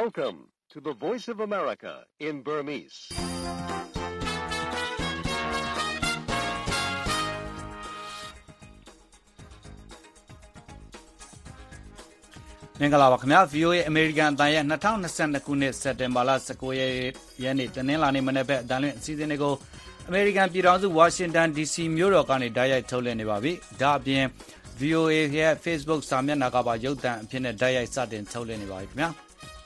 Welcome to the Voice of America in Burmese. ။မင်္ဂလာပါခင်ဗျာ VOA American အတန်ရဲ့2022ခုနှစ်စက်တင်ဘာလ19ရက်နေ့တနင်္လာနေ့မနေ့ဘက်အတန်လွင့်အစီအစဉ်တွေကို American ပြည်ထောင်စု Washington DC မြို့တော်ကနေတိုက်ရိုက်ထုတ်လွှင့်နေပါပြီ။ဒါအပြင် VOA ရဲ့ Facebook စာမျက်နှာကပါရုပ်သံအဖြစ်နဲ့တိုက်ရိုက်စတင်ထုတ်လွှင့်နေပါပြီခင်ဗျာ။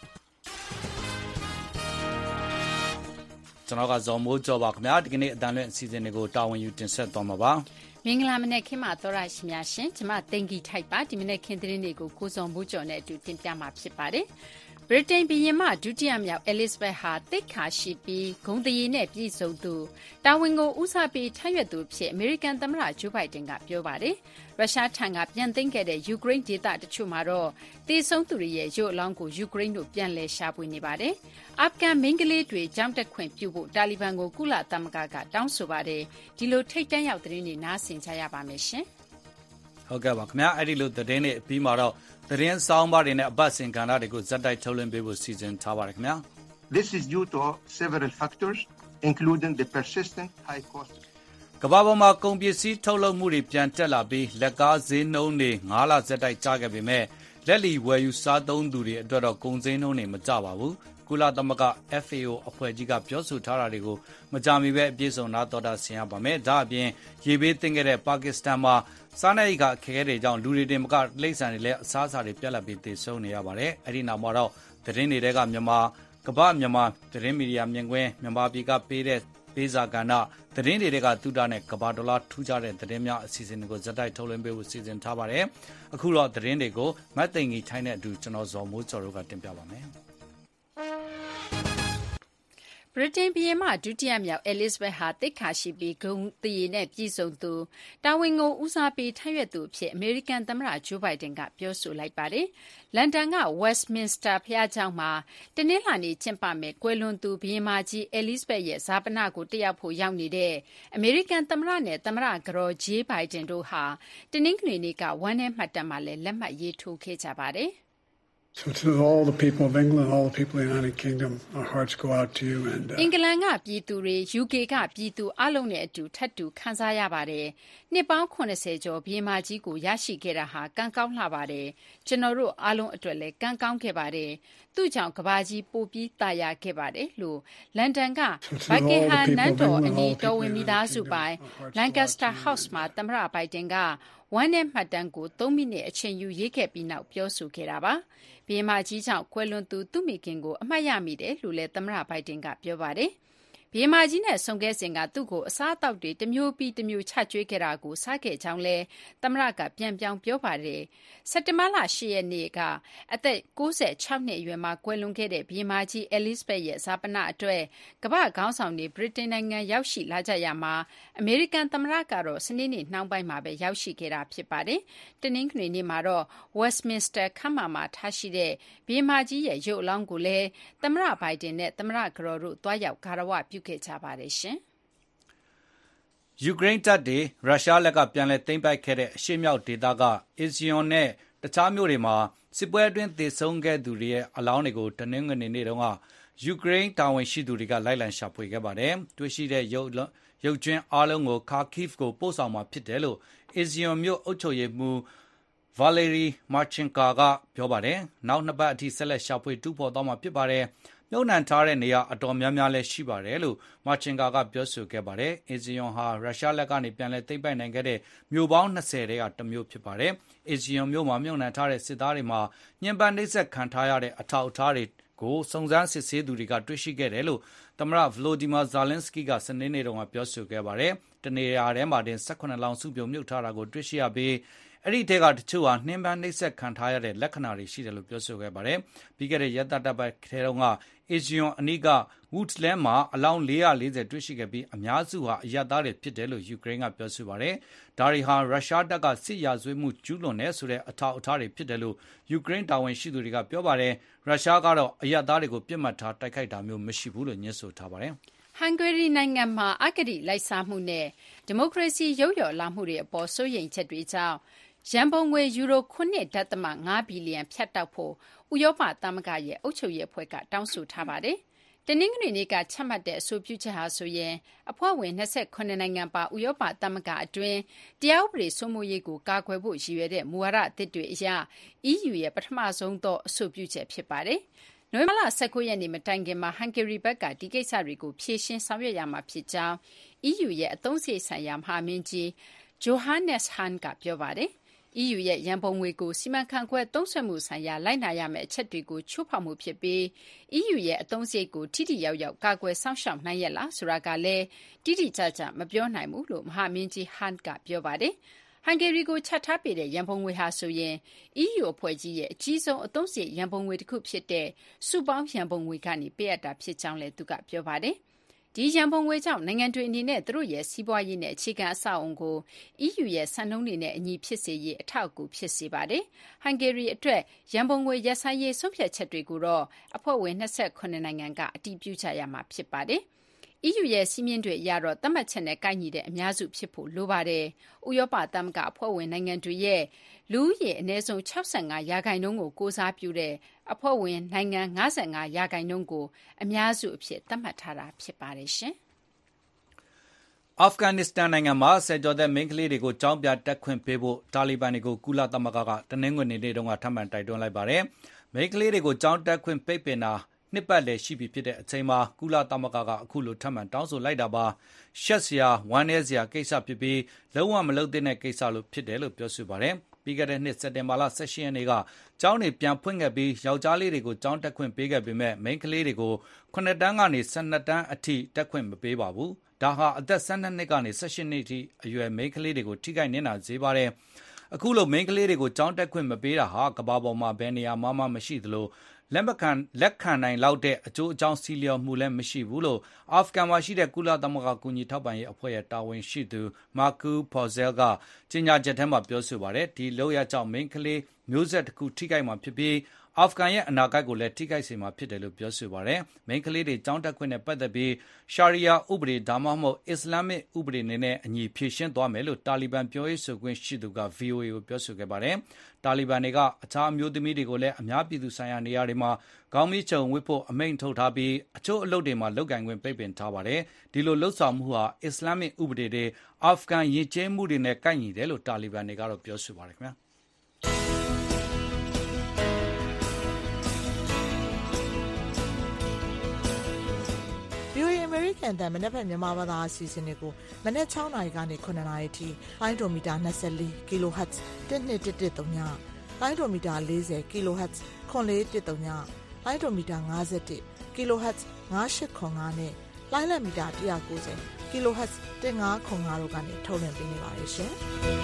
ကျွန်တော်ကဇော်မိုးကျော်ပါခင်ဗျာဒီကနေ့အတန်လွင့်အစီအစဉ်တွေကိုတာဝန်ယူတင်ဆက်သွားမှာပါ။မင်္ဂလာမနက်ခင်းပါသောရရှိများရှင်ကျမသိင်္ဂီထိုက်ပါဒီမနက်ခင်းသတင်းတွေကိုကိုစုံမိုးကျော်နဲ့အတူတင်ပြမှာဖြစ်ပါတယ်ဗြိတိန်ဘုရင်မဒုတိယမြောက် Elizabeth ဟာသိက္ခာရှိပြီးဂုဏ်သရေနဲ့ပြည့်စုံသူတာဝန်ကိုဦးစားပေးထမ်းရွက်သူဖြစ်အမေရိကန်သမ္မတဂျိုးဘိုင်ဒန်ကပြောပါတယ်ရုရှားထံကပြန်သိမ်းခဲ့တဲ့ယူကရိန်းဒေသတချို့မှာတော့တေဆုံးသူတွေရဲ့ရုပ်အလောင်းကိုယူကရိန်းတို့ပြန်လည်ရှာဖွေနေပါတယ်အာဖဂန်မိန်းကလေးတွေကြောင်းတက်ခွင့်ပြုဖို့တာလီဘန်ကိုကုလသမဂ္ဂကတောင်းဆိုပါတယ်ဒီလိုထိတ်တန့်ရောက်သတင်းတွေနားဆင်ကြရပါမယ်ရှင်ဟုတ်ကဲ့ပါခင်ဗျာအဲ့ဒီလိုသတင်းတွေအပြီးမှာတော့သတင်းဆောင်ပါတွေနဲ့အပတ်စဉ်ကဏ္ဍတွေကိုဇက်တိုက်ထုတ်လွှင့်ပေးဖို့စီစဉ်ထားပါတယ်ခင်ဗျာ This is due to several factors including the persistent high cost ကမ္ဘာပေါ်မှာကုန်ပစ္စည်းထုတ်လုပ်မှုတွေပြန်တက်လာပြီးလက်ကားဈေးနှုန်းတွေ9လဇက်တိုက်ကျခဲ့ပေမဲ့လက်လီဝယ်ယူစားသုံးသူတွေအတွက်တော့ကုန်ဈေးနှုန်းတွေမကျပါဘူးကုလသမဂ္ဂ FAO အဖွဲ့ကြီးကပြောဆိုထားတာတွေကိုမကြမီပဲအပြည့်စုံနာတော်တာဆင်ရပါမယ်ဒါအပြင်ရေဘေးသင့်ခဲ့တဲ့ပါကစ္စတန်မှာစားနပ်ရိက္ခာအခက်အခဲတွေကြောင့်လူတွေတင်မကလိမ့်ဆန်တွေလည်းအစားအစာတွေပြတ်လတ်ပြီးသေဆုံးနေရပါတယ်အဲ့ဒီနောက်မှာတော့သတင်းတွေကမြန်မာကမ္ဘာမြန်မာသတင်းမီဒီယာမြင်ကွင်းမြန်မာပြည်ကပေးတဲ့ပေးစာကဏ္ဍသတင်းတွေကတူတာနဲ့ကမ္ဘာဒေါ်လာထူးခြားတဲ့သတင်းများအစီအစဉ်တွေကိုဇက်တိုက်ထုတ်လွှင့်ပေးဖို့စီစဉ်ထားပါတယ်အခုတော့သတင်းတွေကိုမတ်သိင်ကြီးထိုင်းတဲ့အတူကျွန်တော်ဇော်မိုးကျော်တို့ကတင်ပြပါမယ်ဗြိတိန်ဘုရင်မဒုတိယမြောက် Elizabeth ဟာသိက္ခာရှိပြီးဂုဏ်သရေနဲ့ပြည့်စုံသူတာဝန်ကိုဦးစားပေးထမ်းရွက်သူအဖြစ်အမေရိကန်သမ္မတဂျိုးဘိုင်ဒန်ကပြောဆိုလိုက်ပါတယ်။လန်ဒန်က Westminster ဘုရားကျောင်းမှာတနင်္လာနေ့ကျင်းပမယ့်ကွယ်လွန်သူဘုရင်မကြီး Elizabeth ရဲ့ဈာပနကိုတက်ရောက်ဖို့ရောက်နေတဲ့အမေရိကန်သမ္မတနဲ့သမ္မတကတော်ဂျေးဘိုင်ဒန်တို့ဟာတနင်္ဂနွေနေ့ကဝမ်းနည်းမှတ်တမ်းမှာလည်းလက်မှတ်ရေးထိုးခဲ့ကြပါတယ်။ So to all the people of England, all the people of the United Kingdom, our hearts go out to you. And အင်္ဂလန်ကပြည်သူတွေ UK ကပြည်သူအလုံးနဲ့အတူထပ်တူခံစားရပါတယ်။နှစ်ပေါင်း80ကျော်ဘီယမာကြီးကိုရရှိခဲ့တာဟာကံကောင်းလှပါတယ်။ကျွန်တော်တို့အားလုံးအတွက်လည်းကံကောင်းခဲ့ပါတယ်။သူ့ကြောင့်ကဘာကြီးပိုပြီးတာယာခဲ့ပါတယ်လို့လန်ဒန်ကဘတ်ကင်ဟမ်နန်းတော်အနီးတော်ဝင်မိသားစုပိုင် Lancaster House မှာသမ္မတဘိုင်ဒန်ကဝမ်းနဲ့မှတ်တမ်းကို3မိနစ်အချိန်ယူရေးခဲ့ပြီးနောက်ပြောဆိုခဲ့တာပါ။ဘီယမာကြီးကြောင့်ကွယ်လွန်သူသူ့မိခင်ကိုအမှတ်ရမိတယ်လို့လည်းသမ္မတဘိုင်ဒန်ကပြောပါတယ်။ဘီယမာကြီးနဲ့ဆုံခဲ့စဉ်ကသူ့ကိုအစားအသောက်တွေတစ်မျိုးပြီးတစ်မျိုးချကျွေးခဲ့တာကိုစားခဲ့ကြောင်းလည်းသမ္မတကပြန်ပြောင်းပြောပါတယ်။စက်တင်ဘာလ10ရက်နေ့ကအသက်96နှစ်အရွယ်မှာကွယ်လွန်ခဲ့တဲ့ဘီယမာကြီး Elizabeth ရဲ့ဈာပနအတွက်ကမ္ဘာခေါင်းဆောင်တွေဗြိတိန်နိုင်ငံရောက်ရှိလာကြရမှာအမေရိကန်သမ္မတကတော့စနေနေ့နှောင်းပိုင်းမှာပဲရောက်ရှိခဲ့တာဖြစ်ပါတယ်။တနင်္ဂနွေနေ့မှာတော့ Westminster ခမ်းမမှာထားရှိတဲ့ဘီယမာကြီးရဲ့ရုပ်အလောင်းကိုလည်းသမ္မတဘိုင်ဒန်နဲ့သမ္မတကတော်တို့တွားရောက်ဂါရဝပြုခဲ့ကြပါတယ်ရှင်။ယူကရိန်းတပ်တွေရုရှားလက်ကပြန်လည်သိမ်းပိုက်ခဲ့တဲ့အရှေ့မြောက်ဒေသက Izium နဲ့တခြားမြို့တွေမှာစစ်ပွဲအတွင်းသေဆုံးခဲ့သူတွေရဲ့အလောင်းတွေကိုတနင်္ဂနွေနေ့တုန်းကယူကရိန်းတာဝန်ရှိသူတွေကလိုက်လံရှာဖွေခဲ့ပါတယ်။တွေ့ရှိတဲ့ရုပ်ကျွင်းအားလုံးကို Kharkiv ကိုပို့ဆောင်မှာဖြစ်တယ်လို့ Izium မြို့အုပ်ချုပ်ရေးမှူးValery Marchenko ကပြောပါတယ်။နောက်2ပတ်အထိဆက်လက်ရှာဖွေတူးဖော်သွားမှာဖြစ်ပါတယ်။မြုပ်နှံထားတဲ့နေရာအတော်များများလည်းရှိပါတယ်လို့ Marchenko ကပြောဆိုခဲ့ပါတယ်။ Izium ဟာရုရှားလက်ကနေပြန်လည်သိမ်းပိုက်နိုင်ခဲ့တဲ့မြို့ပေါင်း20ထဲကတစ်မြို့ဖြစ်ပါတယ်။ Izium မြို့မှာမြုပ်နှံထားတဲ့စစ်သားတွေမှာညှဉ်းပန်းနှိပ်စက်ခံထားရတဲ့အထောက်အထားတွေကိုစုံစမ်းစစ်ဆေးသူတွေကတွေ့ရှိခဲ့တယ်လို့သမ္မတ Volodymyr Zelensky ကစနေနေ့တုန်းကပြောဆိုခဲ့ပါတယ်။တနေရာထဲမှာတင်18လောင်စုပြုံမြုပ်ထားတာကိုတွေ့ရှိရပြီးအဲ့ဒီထဲကတချို့ဟာနှင်းပန်းနှိပ်စက်ခံထားရတဲ့လက္ခဏာတွေရှိတယ်လို့ပြောဆိုခဲ့ပါတယ်။ပြီးခဲ့တဲ့ရက်သတ္တပတ်ထဲတုန်းက Izium အနီးက Woodland မှာအလောင်း440တွေ့ရှိခဲ့ပြီးအများစုဟာအရပ်သားတွေဖြစ်တယ်လို့ယူကရိန်းကပြောဆိုပါတယ်။ဒါတွေဟာရုရှားတပ်ကစစ်ရာဇဝတ်မှုကျူးလွန်တယ်ဆိုတဲ့အထောက်အထားတွေဖြစ်တယ်လို့ယူကရိန်းတာဝန်ရှိသူတွေကပြောပါတယ်။ရုရှားကတော့အရပ်သားတွေကိုပြစ်မှတ်ထားတိုက်ခိုက်တာမျိုးမရှိဘူးလို့ညွှန်းဆိုထားပါတယ်။ဟန်ဂေရီနိုင်ငံမှာအဂတိလိုက်စားမှုနဲ့ဒီမိုကရေစီရုပ်ရော်လာမှုတွေအပေါ်စိုးရိမ်ချက်တွေကြောင့်ရန်ပုံငွေယူရို9.5 ဘီလီယံဖြတ်တောက်ဖို့ဥရောပသမဂ္ဂရဲ့အုပ်ချုပ်ရေးအဖွဲ့ကတောင်းဆိုထားပါတယ်။တနင်္ဂနွေနေ့ကချမှတ်တဲ့အဆိုပြုချက်ဟာဆိုရင်အဖွဲ့ဝင်28နိုင်ငံပါဥရောပသမဂ္ဂအတွင်းတရားဥပဒေစိုးမိုးရေးကိုကာကွယ်ဖို့ရည်ရွယ်တဲ့မူဝါဒအသစ်တွေအရ EU ရဲ့ပထမဆုံးသောအဆိုပြုချက်ဖြစ်ပါတယ်။နိုဝင်ဘာလ19ရက်နေ့မတိုင်ခင်မှာဟန်ဂေရီဘက်ကဒီကိစ္စတွေကိုဖြေရှင်းဆောင်ရွက်ရမှာဖြစ်ကြောင်း EU ရဲ့အသုံးစရိတ်ဆိုင်ရာမဟာမင်းကြီး Johannes Hahn ကပြောပါတယ်။ EU ရဲ့ရန်ပုံငွေကိုစီမံခန့်ခွဲသုံးစွဲမှုဆိုင်ရာလိုက်နာရမယ့်အချက်တွေကိုချိုးဖောက်မှုဖြစ်ပြီး EU ရဲ့အသုံးစရိတ်ကိုထိထိရောက်ရောက်ကာကွယ်စောင့်ရှောက်နိုင်ရဲ့လားဆိုတာကလည်းတိတိကျကျမပြောနိုင်ဘူးလို့မဟာမင်းကြီး Hahn ကပြောပါတယ်။ဟန်ဂေရီကိုချထားပေးတဲ့ရန်ပုံငွေဟာဆိုရင် EU အဖွဲ့ကြီးရဲ့အကြီးဆုံးအသုံးစရိတ်ရန်ပုံငွေတစ်ခုဖြစ်တဲ့စုပေါင်းရန်ပုံငွေကနေပေးအပ်တာဖြစ်ကြောင်းလည်းသူကပြောပါတယ်။ဒီရန်ပုံငွေကြောင့်နိုင်ငံတွေအနေနဲ့သူတို့ရဲ့စီးပွားရေးနဲ့အခြေခံအဆောက်အအုံကို EU ရဲ့စံနှုန်းတွေနဲ့အညီဖြစ်စေရေးအထောက်အကူဖြစ်စေပါတယ်။ဟန်ဂေရီအတွက်ရန်ပုံငွေရပ်ဆိုင်းရေးဆုံးဖြတ်ချက်တွေကိုတော့အဖွဲ့ဝင်28နိုင်ငံကအတည်ပြုကြရမှာဖြစ်ပါတယ်။ EU ရဲ့စီးမြင့်တွေအရတော့သတ်မှတ်ချက်နဲ့ကိုက်ညီတဲ့အများစုဖြစ်ဖို့လိုပါတယ်။ဥရောပသမဂ္ဂအဖွဲ့ဝင်နိုင်ငံတွေရဲ့လူဦးရေအနည်းဆုံး65%ကိုကိုးစားပြုတဲ့အဖွဲ့ဝင်နိုင်ငံ55%ကိုအများစုအဖြစ်သတ်မှတ်ထားတာဖြစ်ပါတယ်ရှင်။အာဖဂန်နစ္စတန်နိုင်ငံမှာဆယ်ကျော်သက်မိန်းကလေးတွေကိုကျောင်းပြတက်ခွင့်ပေးဖို့တာလီဘန်တွေကိုကုလသမဂ္ဂကတနင်္ဂနွေနေ့တုန်းကထပ်မံတိုက်တွန်းလိုက်ပါတယ်။မိန်းကလေးတွေကိုကျောင်းတက်ခွင့်ပိတ်ပင်တာနှစ်ပတ်လည်ရှိပြီဖြစ်တဲ့အချိန်မှာကုလသမဂ္ဂကအခုလိုထပ်မံတောင်းဆိုလိုက်တာပါ။ရှက်စရာဝမ်းနည်းစရာကိစ္စဖြစ်ပြီးလုံးဝမလုပ်သင့်တဲ့ကိစ္စလို့ဖြစ်တယ်လို့ပြောဆိုပါတယ်။ပြီးခဲ့တဲ့နှစ်စက်တင်ဘာလ18ရက်နေ့ကကျောင်းတွေပြန်ဖွင့်ခဲ့ပြီးယောက်ျားလေးတွေကိုကျောင်းတက်ခွင့်ပေးခဲ့ပေမဲ့မိန်းကလေးတွေကို9တန်းကနေ12တန်းအထိတက်ခွင့်မပေးပါဘူး။ဒါဟာအသက်12နှစ်ကနေ18နှစ်အထိအရွယ်မိန်းကလေးတွေကိုထိခိုက်နစ်နာစေပါတယ်။အခုလိုမိန်းကလေးတွေကိုကျောင်းတက်ခွင့်မပေးတာဟာကမ္ဘာပေါ်မှာဘယ်နေရာမှမရှိသလိုလက်ခံနိုင်လောက်တဲ့အကျိုးအကြောင်းစီလျော်မှုလည်းမရှိဘူးလို့အာဖဂန်မှာရှိတဲ့ကုလသမဂ္ဂကူညီထောက်ပံ့ရေးအဖွဲ့ရဲ့တာဝန်ရှိသူမာကူဖော်ဇဲကကြေညာချက်ထဲမှာပြောဆိုပါတယ်။ဒီလောက်ရကြောင့်မိန်းကလေးမျိုးဆက်တစ်ခုထိခိုက်မှာဖြစ်ပြီးအာဖဂန်ရဲ့အနာဂတ်ကိုလည်းထိခိုက်စေမှာဖြစ်တယ်လို့ပြောဆိုပါတယ်။မိန်းကလေးတွေကျောင်းတက်ခွင့်နဲ့ပတ်သက်ပြီးရှာရီယာဥပဒေဒါမှမဟုတ်အစ္စလာမစ်ဥပဒေနဲ့အညီဖြေရှင်းသွားမယ်လို့တာလီဘန်ပြောရေးဆိုခွင့်ရှိသူက VOA ကိုပြောဆိုခဲ့ပါတယ်။တာလီဘန်တွေကအခြားအမျိုးသမီးတွေကိုလည်းအများပြည်သူဆိုင်ရာနေရာတွေမှာခေါင်းမီးချုံဝတ်ဖို့အမိန့်ထုတ်ထားပြီးအချို့အလုပ်တွေမှာလုပ်ကိုင်ခွင့်ပိတ်ပင်ထားပါတယ်။ဒီလိုလှုပ်ဆောင်မှုဟာအစ္စလာမစ်ဥပဒေတွေအာဖဂန်ယဉ်ကျေးမှုတွေနဲ့ကိုက်ညီတယ်လို့တာလီဘန်တွေကတော့ပြောဆိုပါတယ်ခင်ဗျာ။ VOA အမေရိကန်တန်မနက်ဖြန်မြန်မာဘာသာအစီအစဉ်တွေကိုမနက်6နာရီကနေ9နာရီထိလိုင်းဒိုမီတာ24 kHz 1213ညလိုင်းဒိုမီတာ40 kHz 9413ညလိုင်းဒိုမီတာ51 kHz 9805နဲ့လိုင်းလက်မီတာ190 kHz 1505တို့ကနေထုတ်လွှင့်ပေးနေပါတယ်ရှင်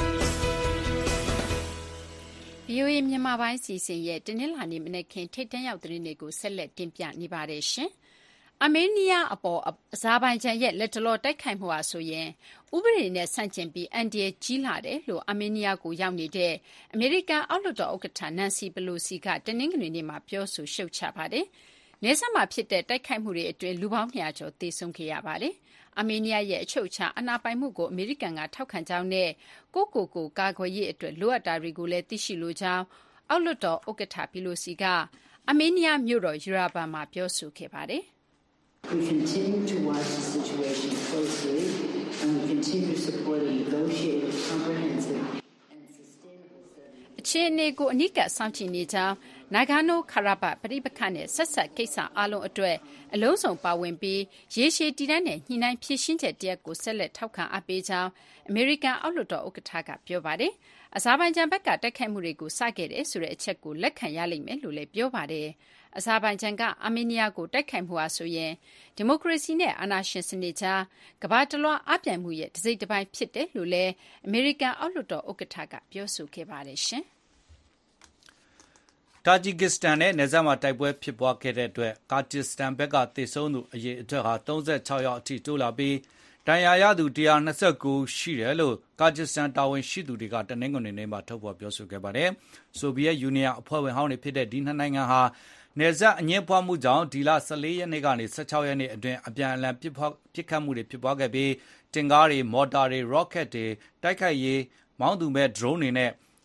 ။ VOA မြန်မာပိုင်းစီစဉ်ရဲ့တနင်္လာနေ့မနက်ခင်းထိပ်တန်းရောက်သတင်းတွေကိုဆက်လက်တင်ပြနေပါတယ်ရှင်။အာမေးနီးယားအပေါ်အဇာဘိုင်ဂျန်ရဲ့လက်တလောတိုက်ခိုက်မှုဟာဆိုရင်ဥပဒေနဲ့ဆန့်ကျင်ပြီးအန်ဒီရဲ့ကြီးလာတယ်လို့အာမေးနီးယားကိုရောက်နေတဲ့အမေရိကန်အောက်လွှတ်တော်ဥက္ကဋ္ဌနန်စီပလိုစီကတနင်္ဂနွေနေ့မှာပြောဆိုရှုတ်ချပါတယ်။နယ်စပ်မှာဖြစ်တဲ့တိုက်ခိုက်မှုတွေအတွင်းလူပေါင်း200ကျော်သေဆုံးခဲ့ရပါတယ်။အာမေးနီးယားရဲ့အချုပ်အခြာအာဏာပိုင်မှုကိုအမေရိကန်ကထောက်ခံကြောင်းနဲ့ကိုကာကွယ်ရေးအတွက်လိုအပ်တာတွေကိုလည်းသိရှိလိုကြောင်းအောက်လွှတ်တော်ဥက္ကဋ္ဌပီလိုစီကအာမေးနီးယားမြို့တော်ယူရာဘန်မှာပြောဆိုခဲ့ပါတယ်။ We continue to watch the situation closely and we continue to support a negotiated, comprehensive and sustainable settlement. အခြေအနေကိုအနိကစောင့်ကြည့်နေကြောင်းနာဂါနိုခါရာဘတ်ပဋိပက္ခနဲ့ဆက်စပ်ကိစ္စအလုံးအတွက်အလုံးစုံပါဝင်ပြီးရေရှည်တည်တံ့တဲ့ညှိနှိုင်းဖြည့်ရှင်းချက်တရက်ကိုဆက်လက်ထောက်ခံအားပေးကြောင်းအမေရိကန်အောက်လွှတ်တော်ဥက္ကဋ္ဌကပြောပါတယ်။အဇာဘိုင်ဂျန်ဘက်ကတိုက်ခိုက်မှုတွေကိုစခဲ့တယ်ဆိုတဲ့အချက်ကိုလက်ခံရလိမ့်မယ်လို့လည်းပြောပါတယ်။အဇာဘိုင်ဂျန်ကအာမေးနီးယားကိုတိုက်ခိုက်မှုဟာဆိုရင်ဒီမိုကရေစီနဲ့အာဏာရှင်စနစ်ကြားကမ္ဘာတလွှားအပြိုင်မှုရဲ့တစိမ့်တစ်ပိုင်းဖြစ်တယ်လို့လည်းအမေရိကန်အောက်လွှတ်တော်ဥက္ကဋ္ဌကပြောဆိုခဲ့ပါတယ်ရှင်။တာဂျီကစ္စတန်နဲ့နယ်စပ်မှာတိုက်ပွဲဖြစ်ပွားခဲ့တဲ့အတွက်ကာဂျစ္စတန်ဘက်ကသေဆုံးသူအရေအတွက်ဟာ36ယောက်အထိတိုးလာပြီးဒဏ်ရာရသူ129ရှိတယ်လို့ကာဂျစ္စတန်တာဝန်ရှိသူတွေကတနင်္ဂနွေနေ့မှာထုတ်ဖော်ပြောဆိုခဲ့ပါတယ်။ဆိုဗီယက်ယူနီယံအဖွဲ့ဝင်ဟောင်းတွေဖြစ်တဲ့ဒီနှစ်နိုင်ငံဟာနယ်စပ်အငြင်းပွားမှုကြောင့်ဒီလ14ရက်နေ့ကနေ16ရက်နေ့အတွင်းအပြန်အလှန်ပစ်ခတ်မှုတွေဖြစ်ပွားခဲ့ပြီးတင်ကားတွေမော်တာတွေရော့ကက်တွေတိုက်ခိုက်ရေးမောင်းသူမဲ့ဒရုန်းတွေနဲ့